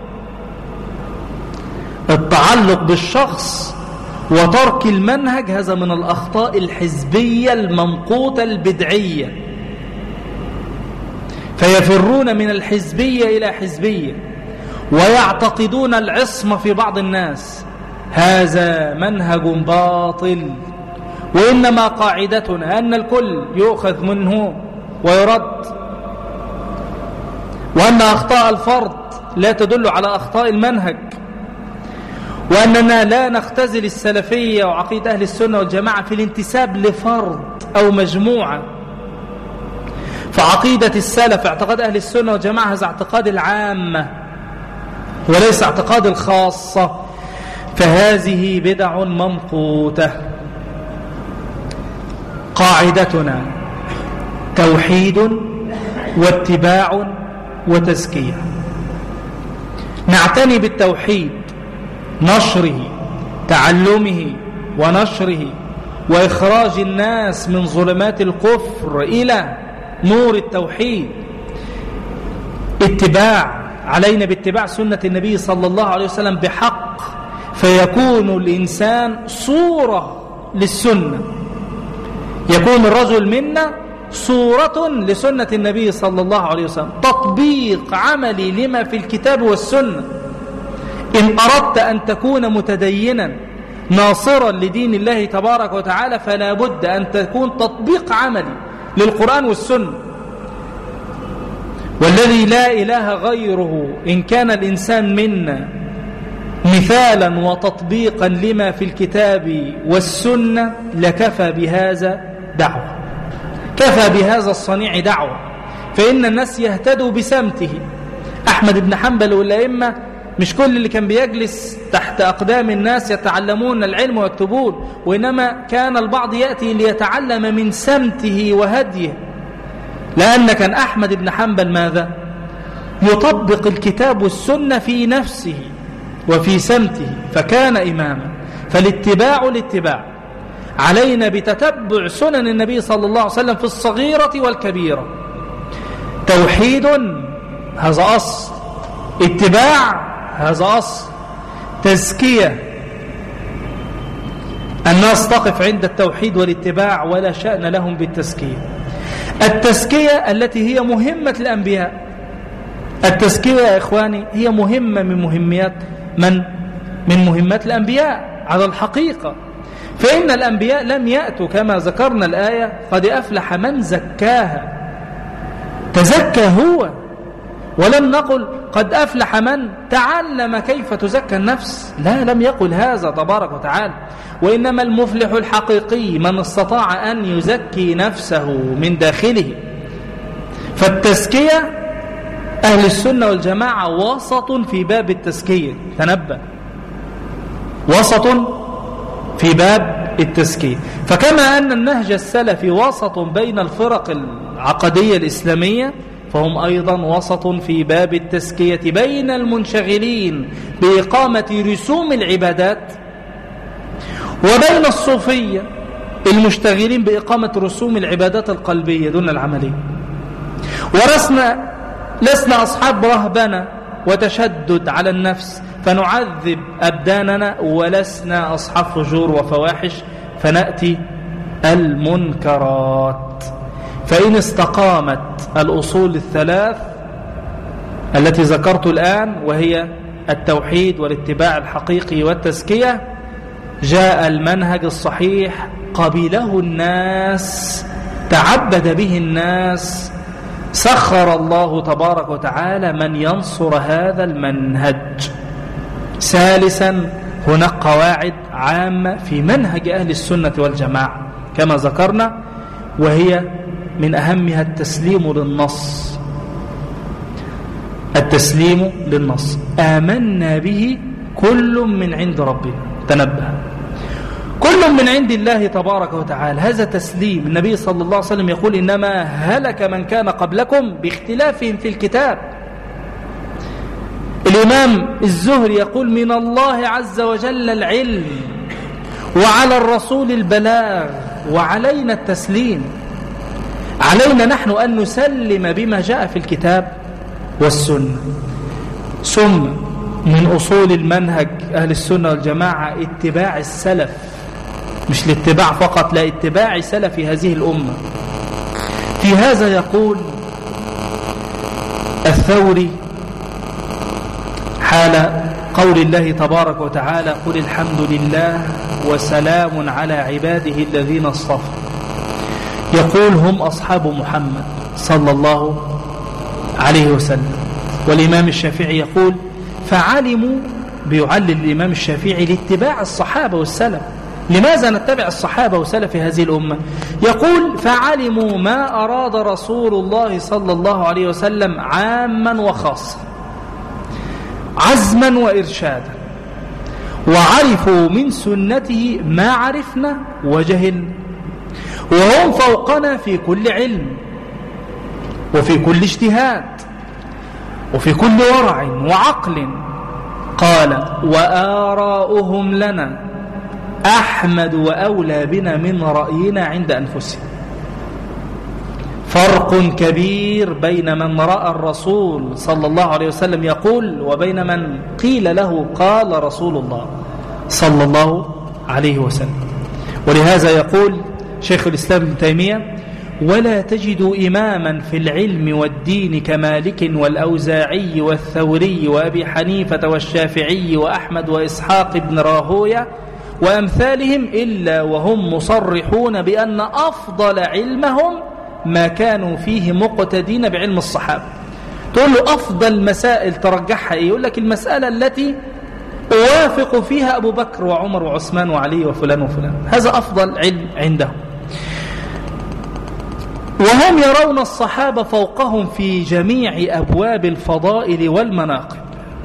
التعلق بالشخص وترك المنهج هذا من الأخطاء الحزبية الممقوتة البدعية، فيفرون من الحزبية إلى حزبية ويعتقدون العصمة في بعض الناس. هذا منهج باطل، وإنما قاعدتنا أن الكل يؤخذ منه ويرد، وأن أخطاء الفرد لا تدل على أخطاء المنهج، وأننا لا نختزل السلفية وعقيدة أهل السنة والجماعة في الانتساب لفرد أو مجموعة. فعقيدة السلف اعتقاد أهل السنة والجماعة هذا اعتقاد العامة وليس اعتقاد الخاصة، فهذه بدع ممقوتة. قاعدتنا توحيد واتباع وتزكية. نعتني بالتوحيد، نشره، تعلمه ونشره، وإخراج الناس من ظلمات الكفر إلى نور التوحيد. اتباع، علينا باتباع سنة النبي صلى الله عليه وسلم بحق، فيكون الإنسان صورة للسنة، يكون الرجل منا صورة لسنة النبي صلى الله عليه وسلم، تطبيق عملي لما في الكتاب والسنة. إن أردت أن تكون متدينا ناصرا لدين الله تبارك وتعالى فلا بد أن تكون تطبيق عملي للقرآن والسنة. والذي لا إله غيره، إن كان الإنسان منا مثالا وتطبيقا لما في الكتاب والسنة لكفى بهذا دعوة، كفى بهذا الصنيع دعوة، فإن الناس يهتدوا بسمته. أحمد بن حنبل والأئمة مش كل اللي كان بيجلس تحت أقدام الناس يتعلمون العلم ويكتبون، وإنما كان البعض يأتي ليتعلم من سمته وهديه، لأن كان أحمد بن حنبل ماذا؟ يطبق الكتاب والسنة في نفسه وفي سمته، فكان إماما. فالاتباع الاتباع، علينا بتتبع سنن النبي صلى الله عليه وسلم في الصغيرة والكبيرة. توحيد هذا أصل، اتباع هذا أصل، تزكية الناس تقف عند التوحيد والاتباع ولا شأن لهم بالتزكية. التزكية التي هي مهمة الأنبياء، التزكية يا إخواني هي مهمة من مهمات من من مهمات الأنبياء على الحقيقة. فإن الأنبياء لم يأتوا كما ذكرنا الآية قد أفلح من زكاها، تزكى هو، ولم نقل قد أفلح من تعلم كيف تزكى النفس، لا، لم يقل هذا تبارك وتعالى، وإنما المفلح الحقيقي من استطاع أن يزكي نفسه من داخله. فالتزكية أهل السنة والجماعة وسط في باب التزكية، تنبه، وسط في باب التزكية. فكما أن النهج السلفي وسط بين الفرق العقدية الإسلامية، فهم أيضا وسط في باب التزكية بين المنشغلين بإقامة رسوم العبادات وبين الصوفية المشتغلين بإقامة رسوم العبادات القلبية دون العملية. ولسنا لسنا أصحاب رهبنة وتشدد على النفس فنعذب أبداننا، ولسنا أصحاب فجور وفواحش فنأتي المنكرات. فإن استقامت الأصول الثلاث التي ذكرت الآن، وهي التوحيد والاتباع الحقيقي والتزكية، جاء المنهج الصحيح، قبله الناس، تعبد به الناس، سخر الله تبارك وتعالى من ينصر هذا المنهج. ثالثا، هناك قواعد عامة في منهج أهل السنة والجماعة كما ذكرنا، وهي من أهمها التسليم للنص. التسليم للنص، آمنا به كل من عند ربنا، تنبه، كل من عند الله تبارك وتعالى، هذا تسليم. النبي صلى الله عليه وسلم يقول إنما هلك من كان قبلكم باختلافهم في الكتاب. الإمام الزهري يقول من الله عز وجل العلم، وعلى الرسول البلاغ، وعلينا التسليم. علينا نحن أن نسلم بما جاء في الكتاب والسنة. ثم من أصول المنهج أهل السنة والجماعة اتباع السلف، مش الاتباع فقط، لا، اتباع سلف هذه الأمة. في هذا يقول الثوري حال قول الله تبارك وتعالى قل الحمد لله وسلام على عباده الذين اصطفى، يقول هم أصحاب محمد صلى الله عليه وسلم. والإمام الشافعي يقول فعلموا، بيعلل الإمام الشافعي لاتباع الصحابة والسلف، لماذا نتبع الصحابة وسلف هذه الأمة؟ يقول فعلموا ما أراد رسول الله صلى الله عليه وسلم عاما وخاصا، عزما وإرشادا، وعرفوا من سنته ما عرفنا وجهلنا، وهم فوقنا في كل علم وفي كل اجتهاد وفي كل ورع وعقل. قال وآراؤهم لنا أحمد وأولى بنا من رأينا عند أنفسهم. فرق كبير بين من رأى الرسول صلى الله عليه وسلم يقول وبين من قيل له قال رسول الله صلى الله عليه وسلم. ولهذا يقول شيخ الإسلام ابن تيمية ولا تجد إماما في العلم والدين كمالك والأوزاعي والثوري وأبي حنيفة والشافعي وأحمد وإسحاق بن راهوية وأمثالهم إلا وهم مصرحون بأن أفضل علمهم ما كانوا فيه مقتدين بعلم الصحابة. تقول له أفضل مسائل ترجحها إيه؟ يقول لك المسألة التي أوافق فيها أبو بكر وعمر وعثمان وعلي وفلان وفلان، هذا أفضل علم عندهم. وهم يرون الصحابة فوقهم في جميع أبواب الفضائل والمناقب.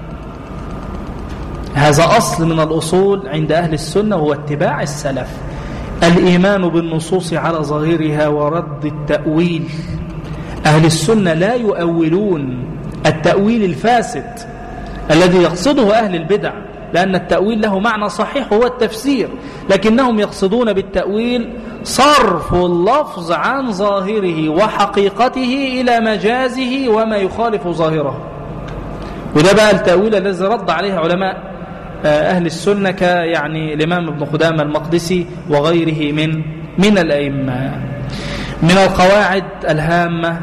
هذا أصل من الأصول عند أهل السنة، هو اتباع السلف، الإيمان بالنصوص على ظاهرها ورد التأويل. أهل السنة لا يؤولون التأويل الفاسد الذي يقصده أهل البدع، لأن التأويل له معنى صحيح هو التفسير، لكنهم يقصدون بالتأويل صرف اللفظ عن ظاهره وحقيقته إلى مجازه وما يخالف ظاهره. وده بقى التأويل الذي رد عليه علماء أهل السنة كيعني الإمام ابن قدامة المقدسي وغيره من من الأئمة. من القواعد الهامة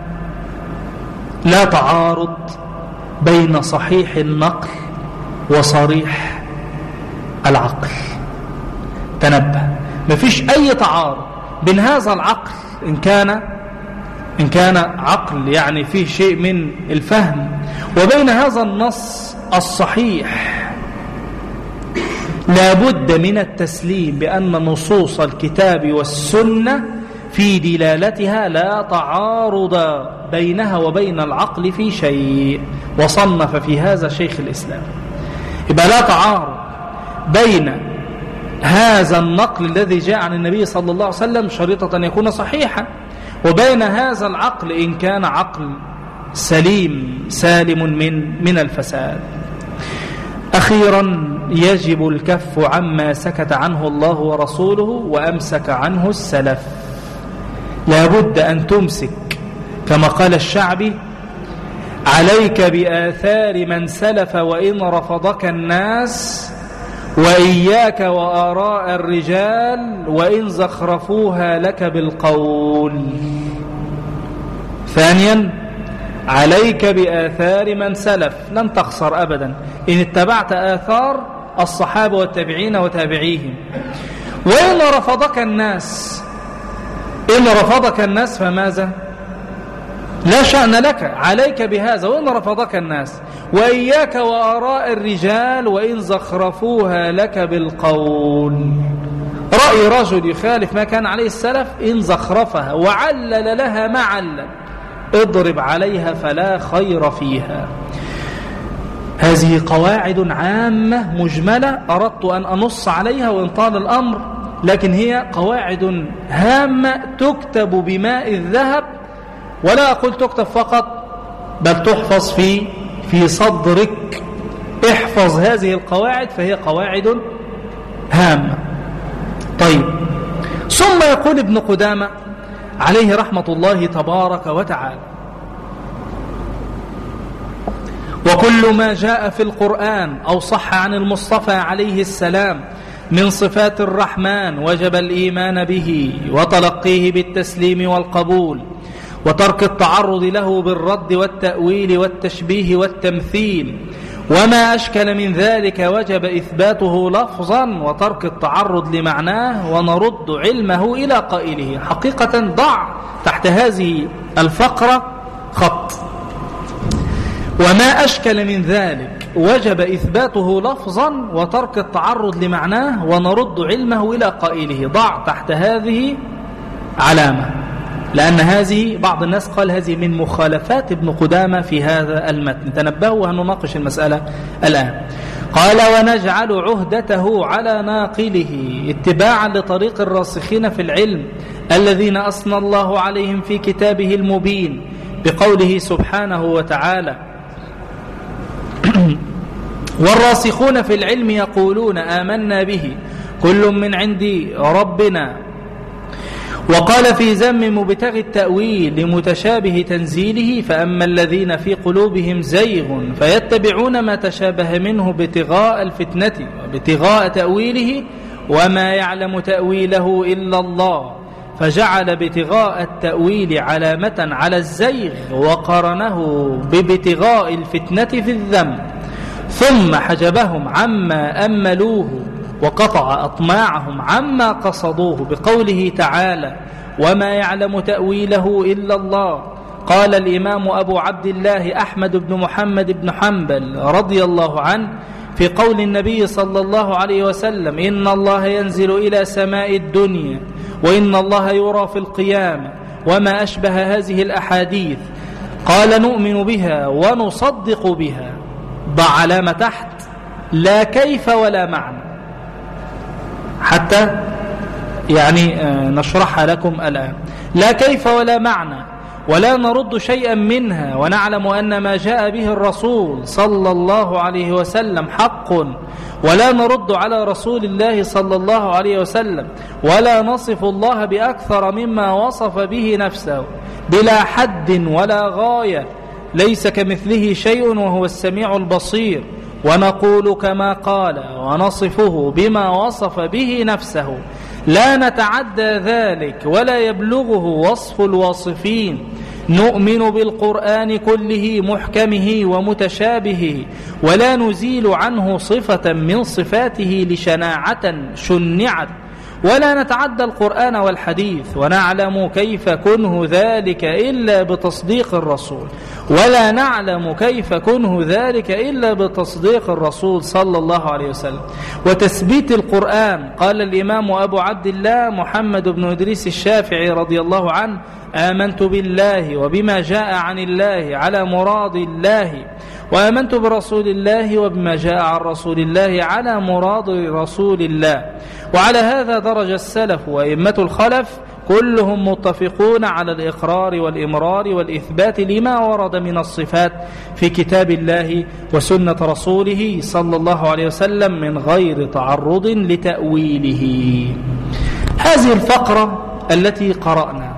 لا تعارض بين صحيح النقل وصريح العقل. تنبه، ما فيش أي تعارض بين هذا العقل إن كان إن كان عقل يعني فيه شيء من الفهم، وبين هذا النص الصحيح. لابد من التسليم بأن نصوص الكتاب والسنة في دلالتها لا تعارض بينها وبين العقل في شيء، وصنف في هذا شيخ الإسلام. يبقى لا تعارض بين هذا النقل الذي جاء عن النبي صلى الله عليه وسلم شريطة أن يكون صحيحا، وبين هذا العقل إن كان عقل سليم سالم من من الفساد. أخيرا يجب الكف عما سكت عنه الله ورسوله وأمسك عنه السلف. لابد أن تمسك كما قال الشعبي عليك بآثار من سلف وإن رفضك الناس، وإياك وآراء الرجال وإن زخرفوها لك بالقول. ثانيا عليك بآثار من سلف، لن تخسر أبدا إن اتبعت آثار الصحابة والتابعين وتابعيهم. وإن رفضك الناس، إن رفضك الناس فماذا؟ لا شأن لك، عليك بهذا. وإن رفضك الناس، وإياك وآراء الرجال وإن زخرفوها لك بالقول. رأي رجل يخالف ما كان عليه السلف إن زخرفها وعلل لها ما علل، اضرب عليها فلا خير فيها. هذه قواعد عامة مجملة أردت أن أنص عليها وإن طال الأمر، لكن هي قواعد هامة تكتب بماء الذهب، ولا أقول تكتب فقط بل تحفظ في في صدرك. احفظ هذه القواعد فهي قواعد هامة. طيب، ثم يقول ابن قدامة عليه رحمة الله تبارك وتعالى: وكل ما جاء في القرآن أو صح عن المصطفى عليه السلام من صفات الرحمن وجب الإيمان به وتلقيه بالتسليم والقبول، وترك التعرض له بالرد والتأويل والتشبيه والتمثيل. وما أشكل من ذلك وجب إثباته لفظا وترك التعرض لمعناه، ونرد علمه إلى قائله. حقيقة ضع تحت هذه الفقرة خط. وما أشكل من ذلك وجب إثباته لفظا وترك التعرض لمعناه ونرد علمه إلى قائله. ضع تحت هذه علامة، لأن هذه بعض الناس قال هذه من مخالفات ابن قدامة في هذا المتن. تنبهوا وهنناقش المسألة الآن. قال ونجعل عهدته على ناقله اتباعا لطريق الراسخين في العلم الذين أثنى الله عليهم في كتابه المبين بقوله سبحانه وتعالى والراسخون في العلم يقولون آمنا به كل من عند ربنا. وقال في ذم مبتغي التأويل لمتشابه تنزيله فأما الذين في قلوبهم زيغ فيتبعون ما تشابه منه ابتغاء الفتنة وابتغاء تأويله وما يعلم تأويله إلا الله، فجعل ابتغاء التأويل علامة على الزيغ وقرنه بابتغاء الفتنة في الذم، ثم حجبهم عما أملوه وقطع أطماعهم عما قصدوه بقوله تعالى وما يعلم تأويله إلا الله. قال الإمام أبو عبد الله أحمد بن محمد بن حنبل رضي الله عنه في قول النبي صلى الله عليه وسلم إن الله ينزل إلى سماء الدنيا وإن الله يرى في القيامة وما أشبه هذه الأحاديث، قال نؤمن بها ونصدق بها. ضع علامة تحت لا كيف ولا معنى حتى يعني نشرحها لكم الآن. لا كيف ولا معنى، ولا نرد شيئا منها، ونعلم أن ما جاء به الرسول صلى الله عليه وسلم حق، ولا نرد على رسول الله صلى الله عليه وسلم، ولا نصف الله بأكثر مما وصف به نفسه بلا حد ولا غاية، ليس كمثله شيء وهو السميع البصير، ونقول كما قال ونصفه بما وصف به نفسه، لا نتعدى ذلك ولا يبلغه وصف الواصفين. نؤمن بالقرآن كله محكمه ومتشابهه، ولا نزيل عنه صفة من صفاته لشناعة شنعت، ولا نتعدى القرآن والحديث، ونعلم كيف كنه ذلك إلا بتصديق الرسول، ولا نعلم كيف كنه ذلك إلا بتصديق الرسول صلى الله عليه وسلم وتثبيت القرآن. قال الإمام أبو عبد الله محمد بن إدريس الشافعي رضي الله عنه آمنت بالله وبما جاء عن الله على مراد الله، وآمنت برسول الله وبما جاء عن رسول الله على مراد رسول الله. وعلى هذا درج السلف وأئمة الخلف كلهم متفقون على الإقرار والإمرار والإثبات لما ورد من الصفات في كتاب الله وسنة رسوله صلى الله عليه وسلم من غير تعرض لتأويله. هذه الفقرة التي قرأنا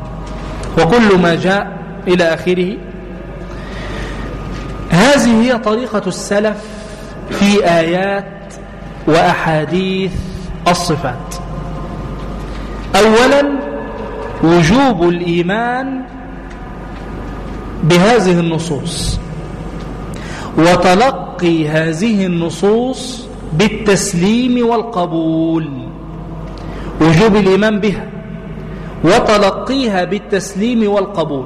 وكل ما جاء إلى آخره، هذه هي طريقة السلف في آيات وأحاديث الصفات. أولا وجوب الإيمان بهذه النصوص وتلقي هذه النصوص بالتسليم والقبول، وجوب الإيمان بها وتلقيها بالتسليم والقبول.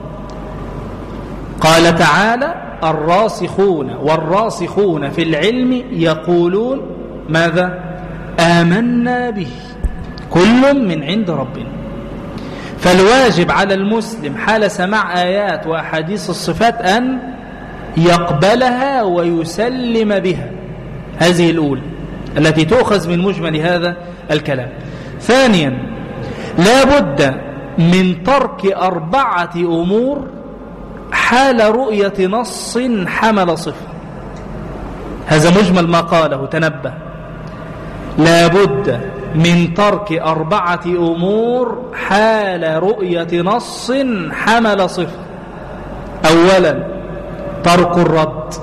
قال تعالى الراسخون والراسخون في العلم يقولون ماذا؟ آمنا به كل من عند ربنا. فالواجب على المسلم حال سماع آيات وأحاديث الصفات أن يقبلها ويسلم بها، هذه الأولى التي تؤخذ من مجمل هذا الكلام. ثانيا لا بد من ترك أربعة أمور حال رؤية نص حمل صفة. هذا مجمل ما قاله، تنبه. لا بد من ترك أربعة أمور حال رؤية نص حمل صفة. أولا ترك الرد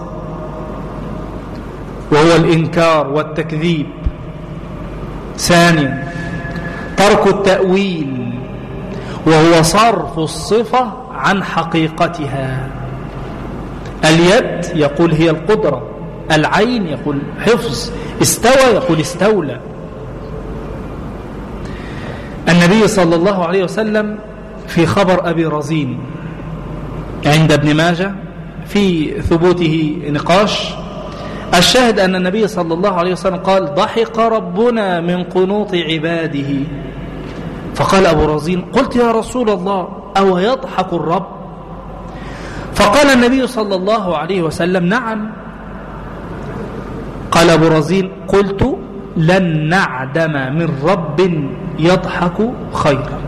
وهو الإنكار والتكذيب. ثانيا ترك التأويل وهو صرف الصفة عن حقيقتها. اليد يقول هي القدرة، العين يقول حفظ، استوى يقول استولى. النبي صلى الله عليه وسلم في خبر أبي رزين عند ابن ماجه في ثبوته نقاش، الشاهد أن النبي صلى الله عليه وسلم قال ضحك ربنا من قنوط عباده. فقال أبو رزين قلت يا رسول الله أو يضحك الرب؟ فقال النبي صلى الله عليه وسلم نعم. قال أبو رزين قلت لن نعدم من رب يضحك خيرا.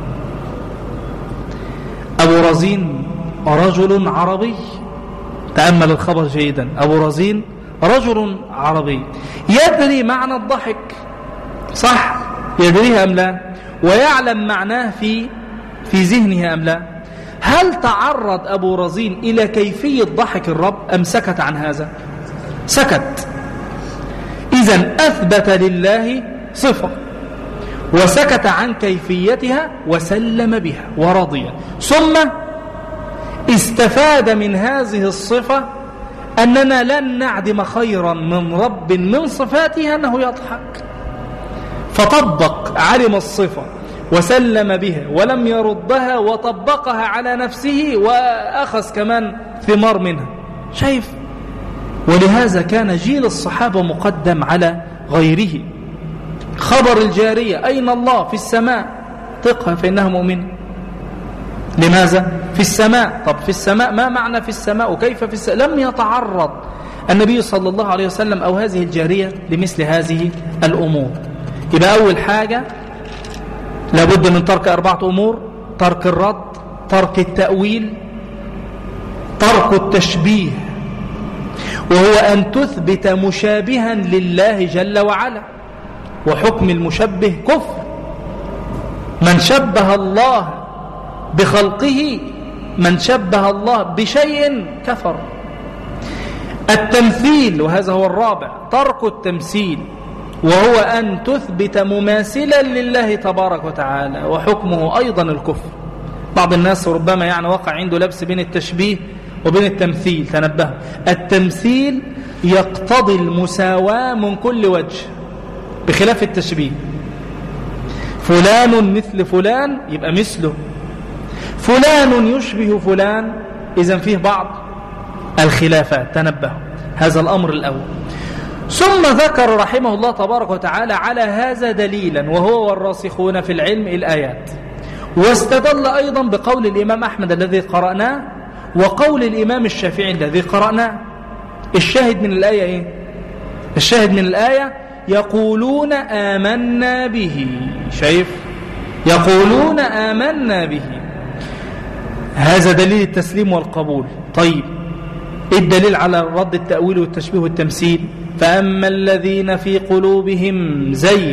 أبو رزين رجل عربي، تأمل الخبر جيدا، أبو رزين رجل عربي يدري معنى الضحك، صح؟ يدريه أم لا؟ ويعلم معناه في في ذهنه أم لا؟ هل تعرض أبو رزين إلى كيفية ضحك الرب أم سكت عن هذا؟ سكت. إذن أثبت لله صفة وسكت عن كيفيتها وسلم بها ورضي، ثم استفاد من هذه الصفة أننا لن نعدم خيرا من رب من صفاته أنه يضحك، فطبق، علم الصفة وسلم بها ولم يردها وطبقها على نفسه وأخذ كمان ثمار منها. شايف؟ ولهذا كان جيل الصحابة مقدم على غيره. خبر الجارية أين الله؟ في السماء، طقها فإنها مؤمنة. لماذا؟ في السماء. طب في السماء ما معنى في السماء وكيف في السماء؟ لم يتعرض النبي صلى الله عليه وسلم أو هذه الجارية لمثل هذه الأمور. يبقى أول حاجة لابد من ترك أربعة أمور: ترك الرد، ترك التأويل، ترك التشبيه، وهو أن تثبت مشابها لله جل وعلا، وحكم المشبه كفر. من شبه الله بخلقه، من شبه الله بشيء كفر. التمثيل، وهذا هو الرابع، ترك التمثيل، وهو أن تثبت مماثلا لله تبارك وتعالى، وحكمه أيضا الكفر. بعض الناس ربما يعني وقع عنده لبس بين التشبيه وبين التمثيل. تنبهوا، التمثيل يقتضي المساواة من كل وجه بخلاف التشبيه. فلان مثل فلان يبقى مثله، فلان يشبه فلان، إذن فيه بعض الخلافات. تنبهوا، هذا الأمر الأول. ثم ذكر رحمه الله تبارك وتعالى على هذا دليلا، وهو والراسخون في العلم الآيات. واستدل أيضا بقول الإمام أحمد الذي قرأناه وقول الإمام الشافعي الذي قرأناه. الشاهد من الآية إيه؟ الشاهد من الآية يقولون آمنا به. شايف؟ يقولون آمنا به، هذا دليل التسليم والقبول. طيب، الدليل على رد التأويل والتشبيه والتمثيل: فأما الذين في قلوبهم زيغ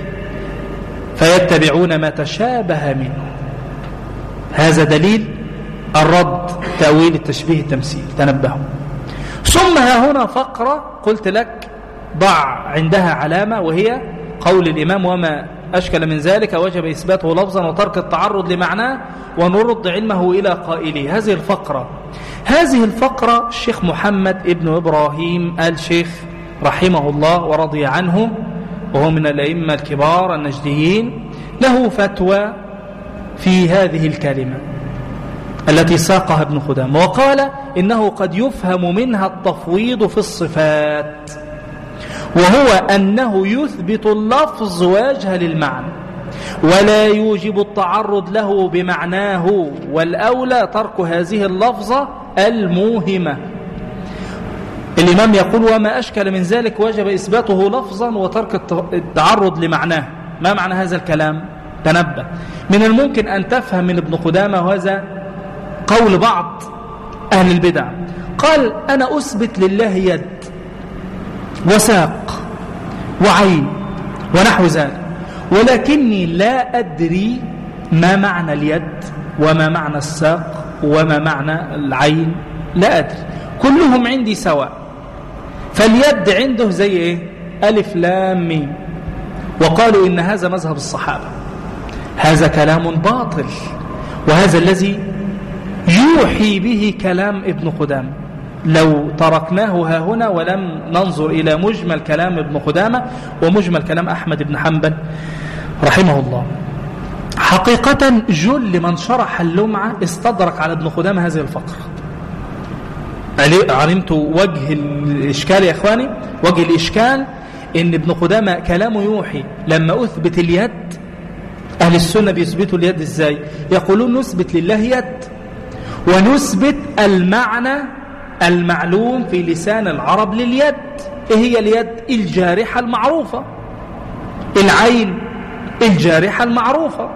فيتبعون ما تشابه منه. هذا دليل الرد، تأويل، التشبيه، التمثيل. تنبهوا. ثم ها هنا فقرة قلت لك ضع عندها علامة، وهي قول الإمام: وما أشكل من ذلك وجب إثباته لفظا وترك التعرض لمعناه ونرد علمه إلى قائله. هذه الفقرة هذه الفقرة الشيخ محمد ابن إبراهيم آل شيخ رحمه الله ورضي عنه، وهو من الأئمة الكبار النجديين، له فتوى في هذه الكلمة التي ساقها ابن خدامة، وقال إنه قد يفهم منها التفويض في الصفات، وهو أنه يثبت اللفظ ويجهل المعنى ولا يوجب التعرض له بمعناه، والأولى ترك هذه اللفظة الموهمة. الإمام يقول: وما أشكل من ذلك وجب إثباته لفظا وترك التعرض لمعناه. ما معنى هذا الكلام؟ تنبه، من الممكن أن تفهم من ابن قدامة، وهذا قول بعض أهل البدع، قال: أنا أثبت لله يد وساق وعين ونحو ذلك، ولكني لا أدري ما معنى اليد وما معنى الساق وما معنى العين، لا أدري، كلهم عندي سواء. فاليد عنده زي إيه؟ ألف لام ميم. وقالوا إن هذا مذهب الصحابة. هذا كلام باطل، وهذا الذي يوحي به كلام ابن قدامة. لو تركناه ها هنا ولم ننظر إلى مجمل كلام ابن قدامة ومجمل كلام أحمد بن حنبل رحمه الله، حقيقة جل من شرح اللمعة استدرك على ابن قدامة هذه الفقرة. علمت وجه الإشكال يا إخواني. وجه الإشكال إن ابن قدامة كلامه يوحي لما أثبت اليد. أهل السنة بيثبتوا اليد إزاي؟ يقولون نثبت لله يد ونثبت المعنى المعلوم في لسان العرب لليد. إيه هي اليد؟ الجارحة المعروفة، العين الجارحة المعروفة.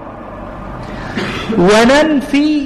وننفي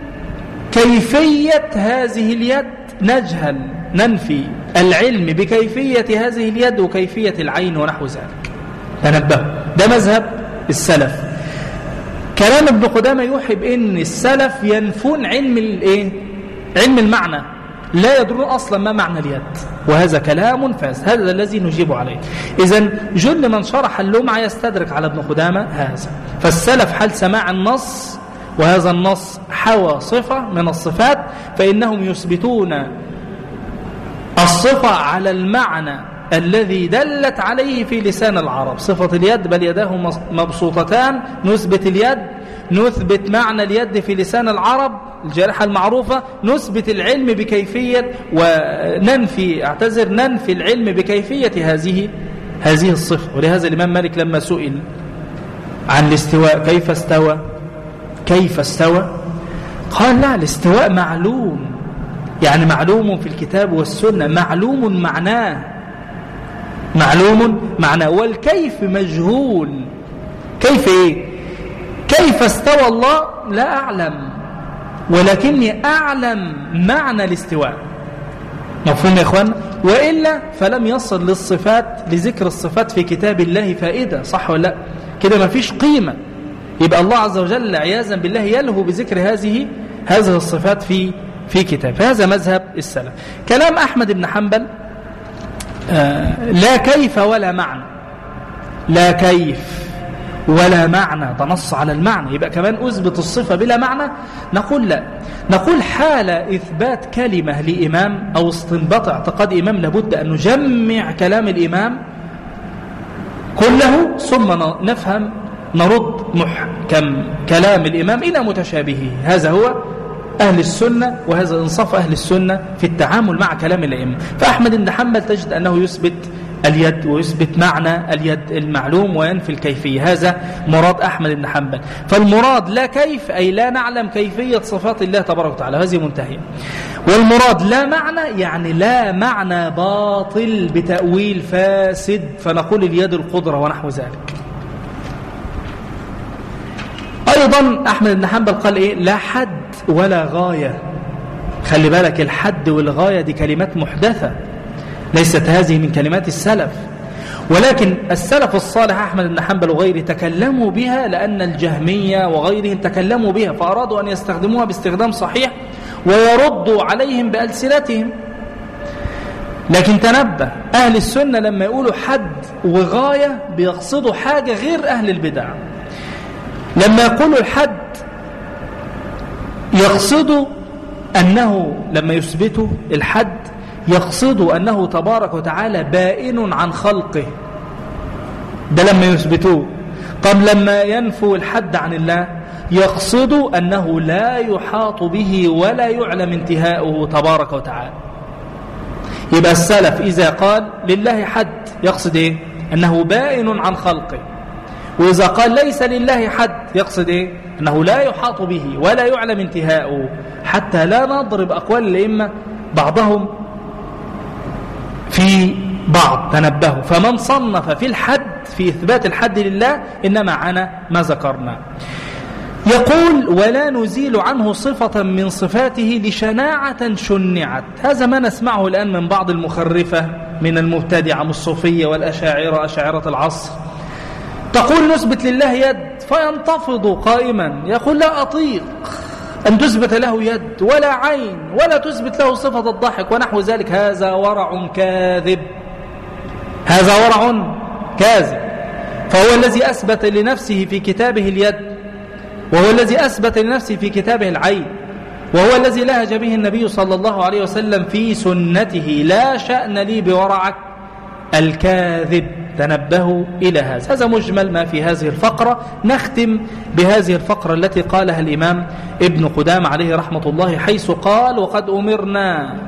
كيفية هذه اليد، نجهل ننفي العلم بكيفية هذه اليد وكيفية العين ونحو ذلك. تنبهوا، ده مذهب السلف. كلام ابن قدامة يوحي بأن السلف ينفون علم الايه؟ علم المعنى، لا يدرون أصلا ما معنى اليد، وهذا كلام فاسد. هذا الذي نجيب عليه. إذن جل من شرح اللمعة يستدرك على ابن قدامة هذا. فالسلف حال سماع النص وهذا النص حوى صفة من الصفات فإنهم يثبتون الصفة على المعنى الذي دلت عليه في لسان العرب. صفة اليد بل يداه مبسوطتان، نثبت اليد، نثبت معنى اليد في لسان العرب الجارحة المعروفة، نثبت العلم بكيفية وننفي اعتذر ننفي العلم بكيفية هذه هذه الصفة. ولهذا الإمام مالك لما سئل عن الاستواء كيف استوى كيف استوى قال لا، الاستواء معلوم، يعني معلوم في الكتاب والسنة، معلوم معناه معلوم معناه والكيف مجهول. كيف ايه؟ كيف استوى الله لا أعلم، ولكني أعلم معنى الاستواء. مفهوم يا إخوان؟ وإلا فلم يصل للصفات لذكر الصفات في كتاب الله فائدة، صح ولا لا؟ كده ما فيش قيمة. يبقى الله عز وجل عياذا بالله يلهو بذكر هذه هذه الصفات في في كتاب. فهذا مذهب السلف. كلام أحمد بن حنبل آه لا كيف ولا معنى، لا كيف ولا معنى، تنص على المعنى، يبقى كمان أثبت الصفة بلا معنى. نقول لا، نقول حال إثبات كلمة لإمام أو استنباط اعتقاد إمام لابد أن نجمع كلام الإمام كله ثم نفهم نرد محكم كلام الإمام إلى متشابهه. هذا هو أهل السنة، وهذا إنصاف أهل السنة في التعامل مع كلام الأئمة. فأحمد بن حنبل تجد أنه يثبت اليد ويثبت معنى اليد المعلوم وينفي الكيفية. هذا مراد أحمد بن حنبل. فالمراد لا كيف أي لا نعلم كيفية صفات الله تبارك وتعالى، هذه منتهية. والمراد لا معنى يعني لا معنى باطل بتأويل فاسد، فنقول اليد القدرة ونحو ذلك. أيضا أحمد بن حنبل قال إيه؟ لا حد ولا غاية. خلي بالك، الحد والغاية دي كلمات محدثة، ليست هذه من كلمات السلف، ولكن السلف الصالح أحمد بن حنبل وغيره تكلموا بها لأن الجهمية وغيرهم تكلموا بها فأرادوا أن يستخدموها باستخدام صحيح ويردوا عليهم بألسنتهم. لكن تنبه، أهل السنة لما يقولوا حد وغاية بيقصدوا حاجة غير أهل البدع. لما يقولوا الحد يقصدوا أنه لما يثبتوا الحد يقصدوا أنه تبارك وتعالى بائن عن خلقه، ده لما يثبتوه. طب لما ينفوا الحد عن الله يقصدوا أنه لا يحاط به ولا يعلم انتهاؤه تبارك وتعالى. يبقى السلف إذا قال لله حد يقصد إيه؟ أنه بائن عن خلقه. وإذا قال ليس لله حد يقصد إيه؟ أنه لا يحاط به ولا يعلم انتهاؤه، حتى لا نضرب أقوال الأئمة بعضهم في بعض. تنبهوا، فمن صنف في الحد في إثبات الحد لله إنما عنا ما ذكرنا. يقول ولا نزيل عنه صفة من صفاته لشناعة شنعت. هذا ما نسمعه الآن من بعض المخرفة من المبتدعة من الصوفية والأشاعرة أشاعرة العصر. تقول نثبت لله يد فينتفض قائما يقول لا أطيق أن تثبت له يد ولا عين ولا تثبت له صفة الضحك ونحو ذلك. هذا ورع كاذب، هذا ورع كاذب. فهو الذي أثبت لنفسه في كتابه اليد، وهو الذي أثبت لنفسه في كتابه العين، وهو الذي لهج به النبي صلى الله عليه وسلم في سنته. لا شأن لي بورعك الكاذب. تنبهوا إلى هذا. هذا مجمل ما في هذه الفقرة. نختم بهذه الفقرة التي قالها الإمام ابن قدامة عليه رحمة الله، حيث قال وقد أمرنا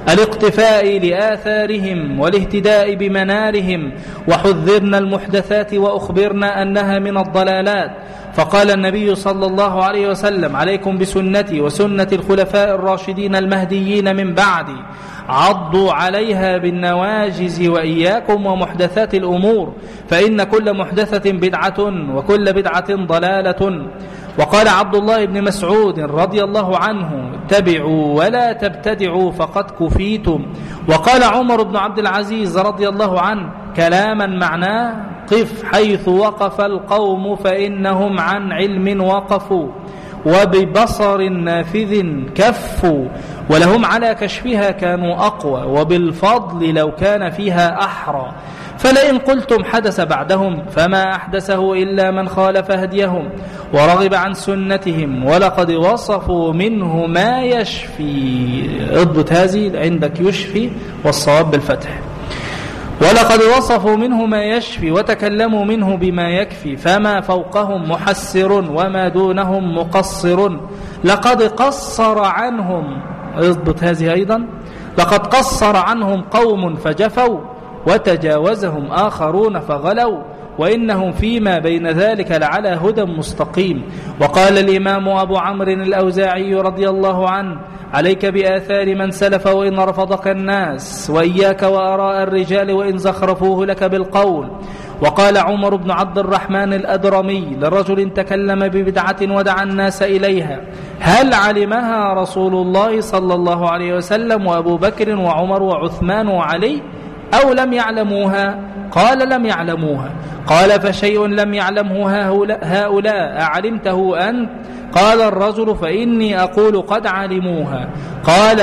الاقتفاء لآثارهم والاهتداء بمنارهم، وحذرنا المحدثات وأخبرنا أنها من الضلالات. فقال النبي صلى الله عليه وسلم: عليكم بسنتي وسنة الخلفاء الراشدين المهديين من بعدي، عضوا عليها بالنواجز، وإياكم ومحدثات الأمور، فإن كل محدثة بدعة وكل بدعة ضلالة. وقال عبد الله بن مسعود رضي الله عنه: اتبعوا ولا تبتدعوا فقد كفيتم. وقال عمر بن عبد العزيز رضي الله عنه كلاما معناه: قف حيث وقف القوم فإنهم عن علم وقفوا، وببصر نافذ كفوا، ولهم على كشفها كانوا أقوى، وبالفضل لو كان فيها أحرى. فلئن قلتم حدث بعدهم فما أحدثه إلا من خالف هديهم ورغب عن سنتهم، ولقد وصفوا منه ما يشفي. اضبط هذه عندك: يشفي والصواب بالفتح. ولقد وصفوا منه ما يشفي وتكلموا منه بما يكفي، فما فوقهم محسر وما دونهم مقصر. لقد قصر عنهم، اضبط هذه أيضا: لقد قصر عنهم قوم فجفوا وتجاوزهم آخرون فغلوا، وإنهم فيما بين ذلك لعلى هدى مستقيم. وقال الإمام أبو عمرو الأوزاعي رضي الله عنه: عليك بآثار من سلف وإن رفضك الناس، وإياك وآراء الرجال وإن زخرفوه لك بالقول. وقال عمر بن عبد الرحمن الأدرمي لرجل تكلم ببدعة ودعا الناس إليها: هل علمها رسول الله صلى الله عليه وسلم وأبو بكر وعمر وعثمان وعلي أو لم يعلموها؟ قال: لم يعلموها. قال: فشيء لم يعلمه هؤلاء أعلمته أنت؟ قال الرجل: فإني أقول قد علموها. قال: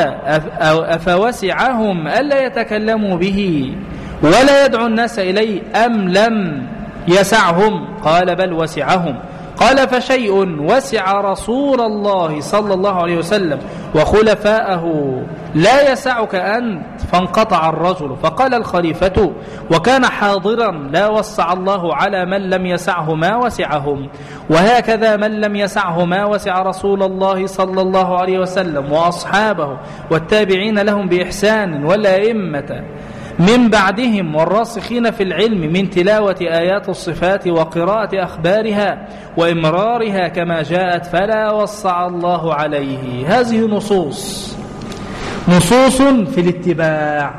أفوسعهم ألا يتكلموا به ولا يدعو الناس إليه أم لم يسعهم؟ قال: بل وسعهم. قال: فشيء وسع رسول الله صلى الله عليه وسلم وخلفاءه لا يسعك أنت؟ فانقطع الرجل. فقال الخليفة وكان حاضرا: لا وسع الله على من لم يسعه ما وسعهم، وهكذا من لم يسعه ما وسع رسول الله صلى الله عليه وسلم وأصحابه والتابعين لهم بإحسان والأئمة من بعدهم والراسخين في العلم من تلاوة آيات الصفات وقراءة أخبارها وإمرارها كما جاءت، فلا وسع الله عليه. هذه نصوص نصوص في الاتباع.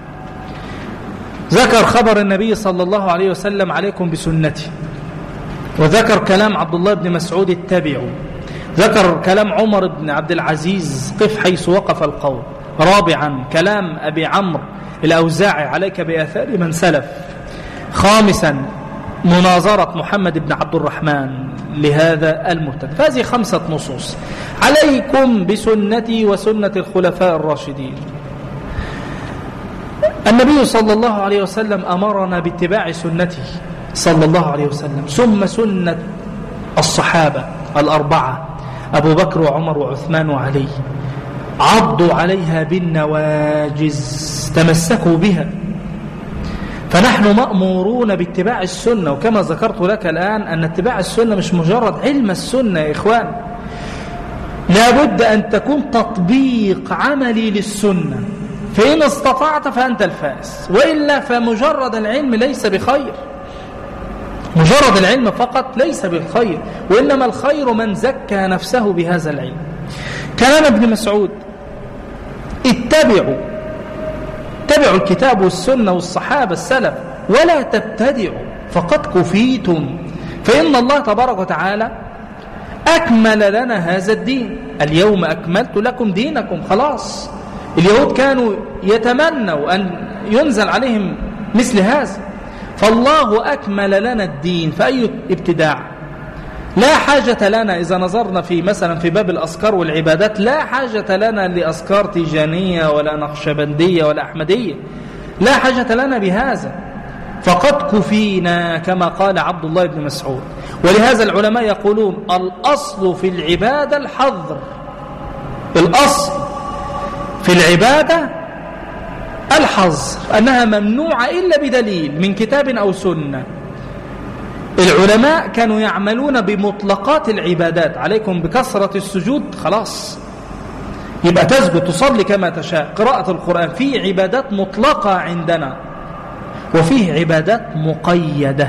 ذكر خبر النبي صلى الله عليه وسلم: عليكم بسنتي، وذكر كلام عبد الله بن مسعود: اتبعوا. ذكر كلام عمر بن عبد العزيز: قف حيث وقف القوم. رابعا كلام أبي عمرو الأوزاعي: عليك بآثار من سلف. خامسا مناظرة محمد بن عبد الرحمن لهذا المبتدع. فهذه خمسة نصوص: عليكم بسنتي وسنة الخلفاء الراشدين. النبي صلى الله عليه وسلم أمرنا باتباع سنته صلى الله عليه وسلم، ثم سنة الصحابة الأربعة أبو بكر وعمر وعثمان وعلي، عضوا عليها بالنواجز، تمسكوا بها. فنحن مأمورون باتباع السنة. وكما ذكرت لك الآن أن اتباع السنة مش مجرد علم السنة يا إخوان، لابد أن تكون تطبيق عملي للسنة. فإن استطعت فأنت الفائز، وإلا فمجرد العلم ليس بخير. مجرد العلم فقط ليس بالخير، وإنما الخير من زكى نفسه بهذا العلم. كلام ابن مسعود: اتبعوا، اتبعوا الكتاب والسنة والصحابة السلف، ولا تبتدعوا فقد كفيتم، فإن الله تبارك وتعالى أكمل لنا هذا الدين. اليوم أكملت لكم دينكم. خلاص. اليهود كانوا يتمنوا أن ينزل عليهم مثل هذا، فالله أكمل لنا الدين. فأي ابتداع؟ لا حاجة لنا إذا نظرنا في مثلا في باب الأذكار والعبادات، لا حاجة لنا لأذكار تيجانية ولا نقشبندية ولا أحمدية، لا حاجة لنا بهذا، فقد كفينا كما قال عبد الله بن مسعود. ولهذا العلماء يقولون: الأصل في العبادة الحظر. الأصل في العبادة الحظر، أنها ممنوعة إلا بدليل من كتاب أو سنة. العلماء كانوا يعملون بمطلقات العبادات: عليكم بكثرة السجود، خلاص يبقى تسجد تصلي كما تشاء. قراءة القرآن في عبادات مطلقة عندنا وفيه عبادات مقيدة،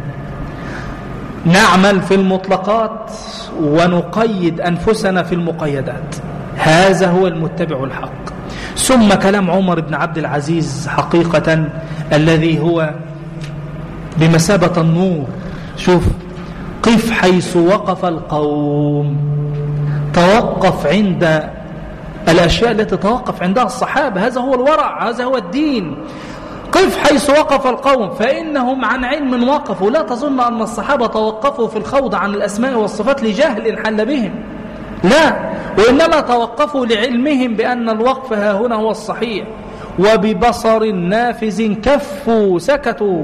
نعمل في المطلقات ونقيد أنفسنا في المقيدات. هذا هو المتبع الحق. ثم كلام عمر بن عبد العزيز حقيقة الذي هو بمثابة النور. شوف، قف حيث وقف القوم، توقف عند الأشياء التي توقف عندها الصحابة. هذا هو الورع، هذا هو الدين. قف حيث وقف القوم فإنهم عن علم وقفوا. لا تظن أن الصحابة توقفوا في الخوض عن الأسماء والصفات لجهل حل بهم، لا، وإنما توقفوا لعلمهم بأن الوقف ها هنا هو الصحيح، وببصر نافذ كفوا سكتوا،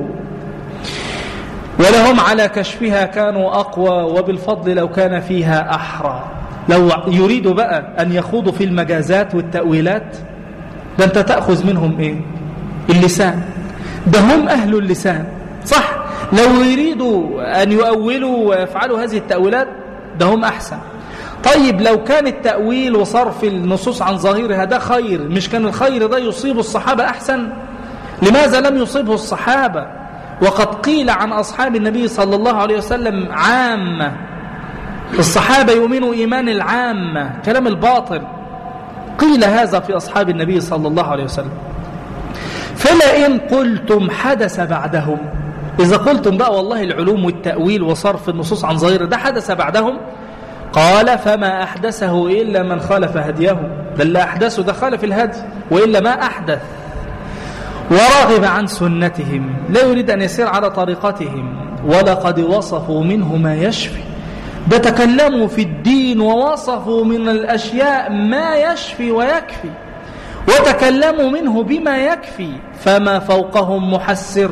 ولهم على كشفها كانوا أقوى، وبالفضل لو كان فيها أحرى. لو يريدوا بقى أن يخوضوا في المجازات والتأويلات، ده أنت تأخذ منهم إيه؟ اللسان، ده هم أهل اللسان، صح؟ لو يريدوا أن يؤولوا ويفعلوا هذه التأويلات، ده هم أحسن. طيب لو كان التأويل وصرف النصوص عن ظاهرها ده خير، مش كان الخير ده يصيب الصحابة أحسن؟ لماذا لم يصيبه الصحابة؟ وقد قيل عن أصحاب النبي صلى الله عليه وسلم عامة، الصحابة يؤمنوا إيمان العامة، كلام الباطل. قيل هذا في أصحاب النبي صلى الله عليه وسلم. فلئن قلتم حدث بعدهم، إذا قلتم بقى والله العلوم والتأويل وصرف النصوص عن ظاهره ده حدث بعدهم، قال فما أحدثه إلا من خالف هديه، بل لا أحدثه ده خالف الهدي، وإلا ما أحدث. ورغب عن سنتهم، لا يريد أن يسير على طريقتهم، ولقد وصفوا منه ما يشفي، ده تكلموا في الدين ووصفوا من الأشياء ما يشفي ويكفي، وتكلموا منه بما يكفي، فما فوقهم محسر،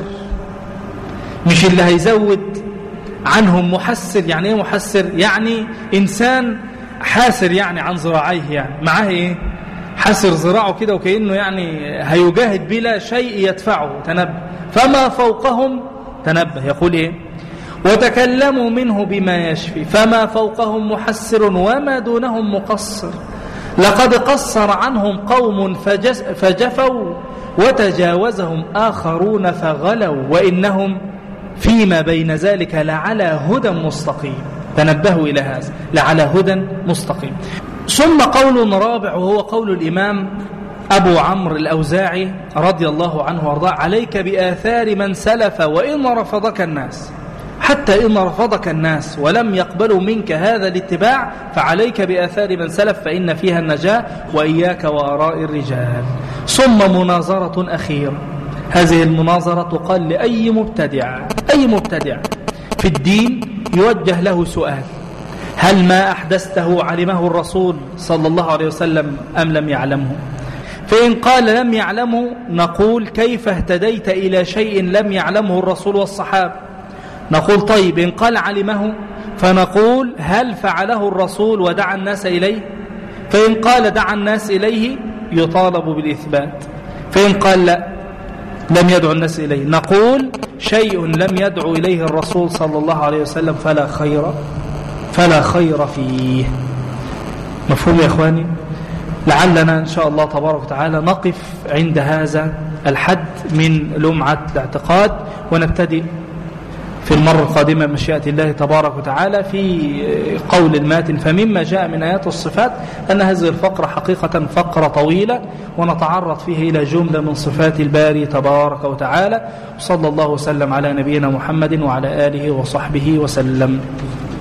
مش اللي هيزود عنهم محسر. يعني ايه محسر؟ يعني إنسان حاسر يعني عن ذراعيه، يعني معاه ايه؟ حاسر ذراعه كده وكأنه يعني هيجاهد بلا شيء يدفعه. تنبه، فما فوقهم، تنبه، يقول ايه؟ وتكلموا منه بما يشفي، فما فوقهم محسر وما دونهم مقصر. لقد قصر عنهم قوم فجفوا، وتجاوزهم آخرون فغلوا، وإنهم فيما بين ذلك لعلى هدى مستقيم. تنبهوا إلى هذا، لعلى هدى مستقيم. ثم قول رابع، وهو قول الإمام أبو عمرو الأوزاعي رضي الله عنه وارضاه: عليك بآثار من سلف وإن رفضك الناس، حتى إن رفضك الناس ولم يقبلوا منك هذا الاتباع، فعليك بآثار من سلف فإن فيها النجاة، وإياك وآراء الرجال. ثم مناظرة أخيرة، هذه المناظرة تقال لأي مبتدع، أي مبتدع في الدين يوجه له سؤال: هل ما أحدثته علمه الرسول صلى الله عليه وسلم أم لم يعلمه؟ فإن قال لم يعلمه، نقول: كيف اهتديت إلى شيء لم يعلمه الرسول والصحابة؟ نقول: طيب إن قال علمه، فنقول: هل فعله الرسول ودعا الناس إليه؟ فإن قال دعا الناس إليه يطالب بالإثبات، فإن قال لا لم يدعو الناس إليه، نقول: شيء لم يدعو إليه الرسول صلى الله عليه وسلم فلا خير فلا خير فيه. مفهوم يا إخواني؟ لعلنا إن شاء الله تبارك وتعالى نقف عند هذا الحد من لمعة الاعتقاد، ونبتدئ في المرة القادمة مشيئة الله تبارك وتعالى في قول الماتن. فمما جاء من آيات الصفات أن هذه الفقرة حقيقة فقرة طويلة، ونتعرض فيه إلى جملة من صفات الباري تبارك وتعالى. صلى الله وسلم على نبينا محمد وعلى آله وصحبه وسلم.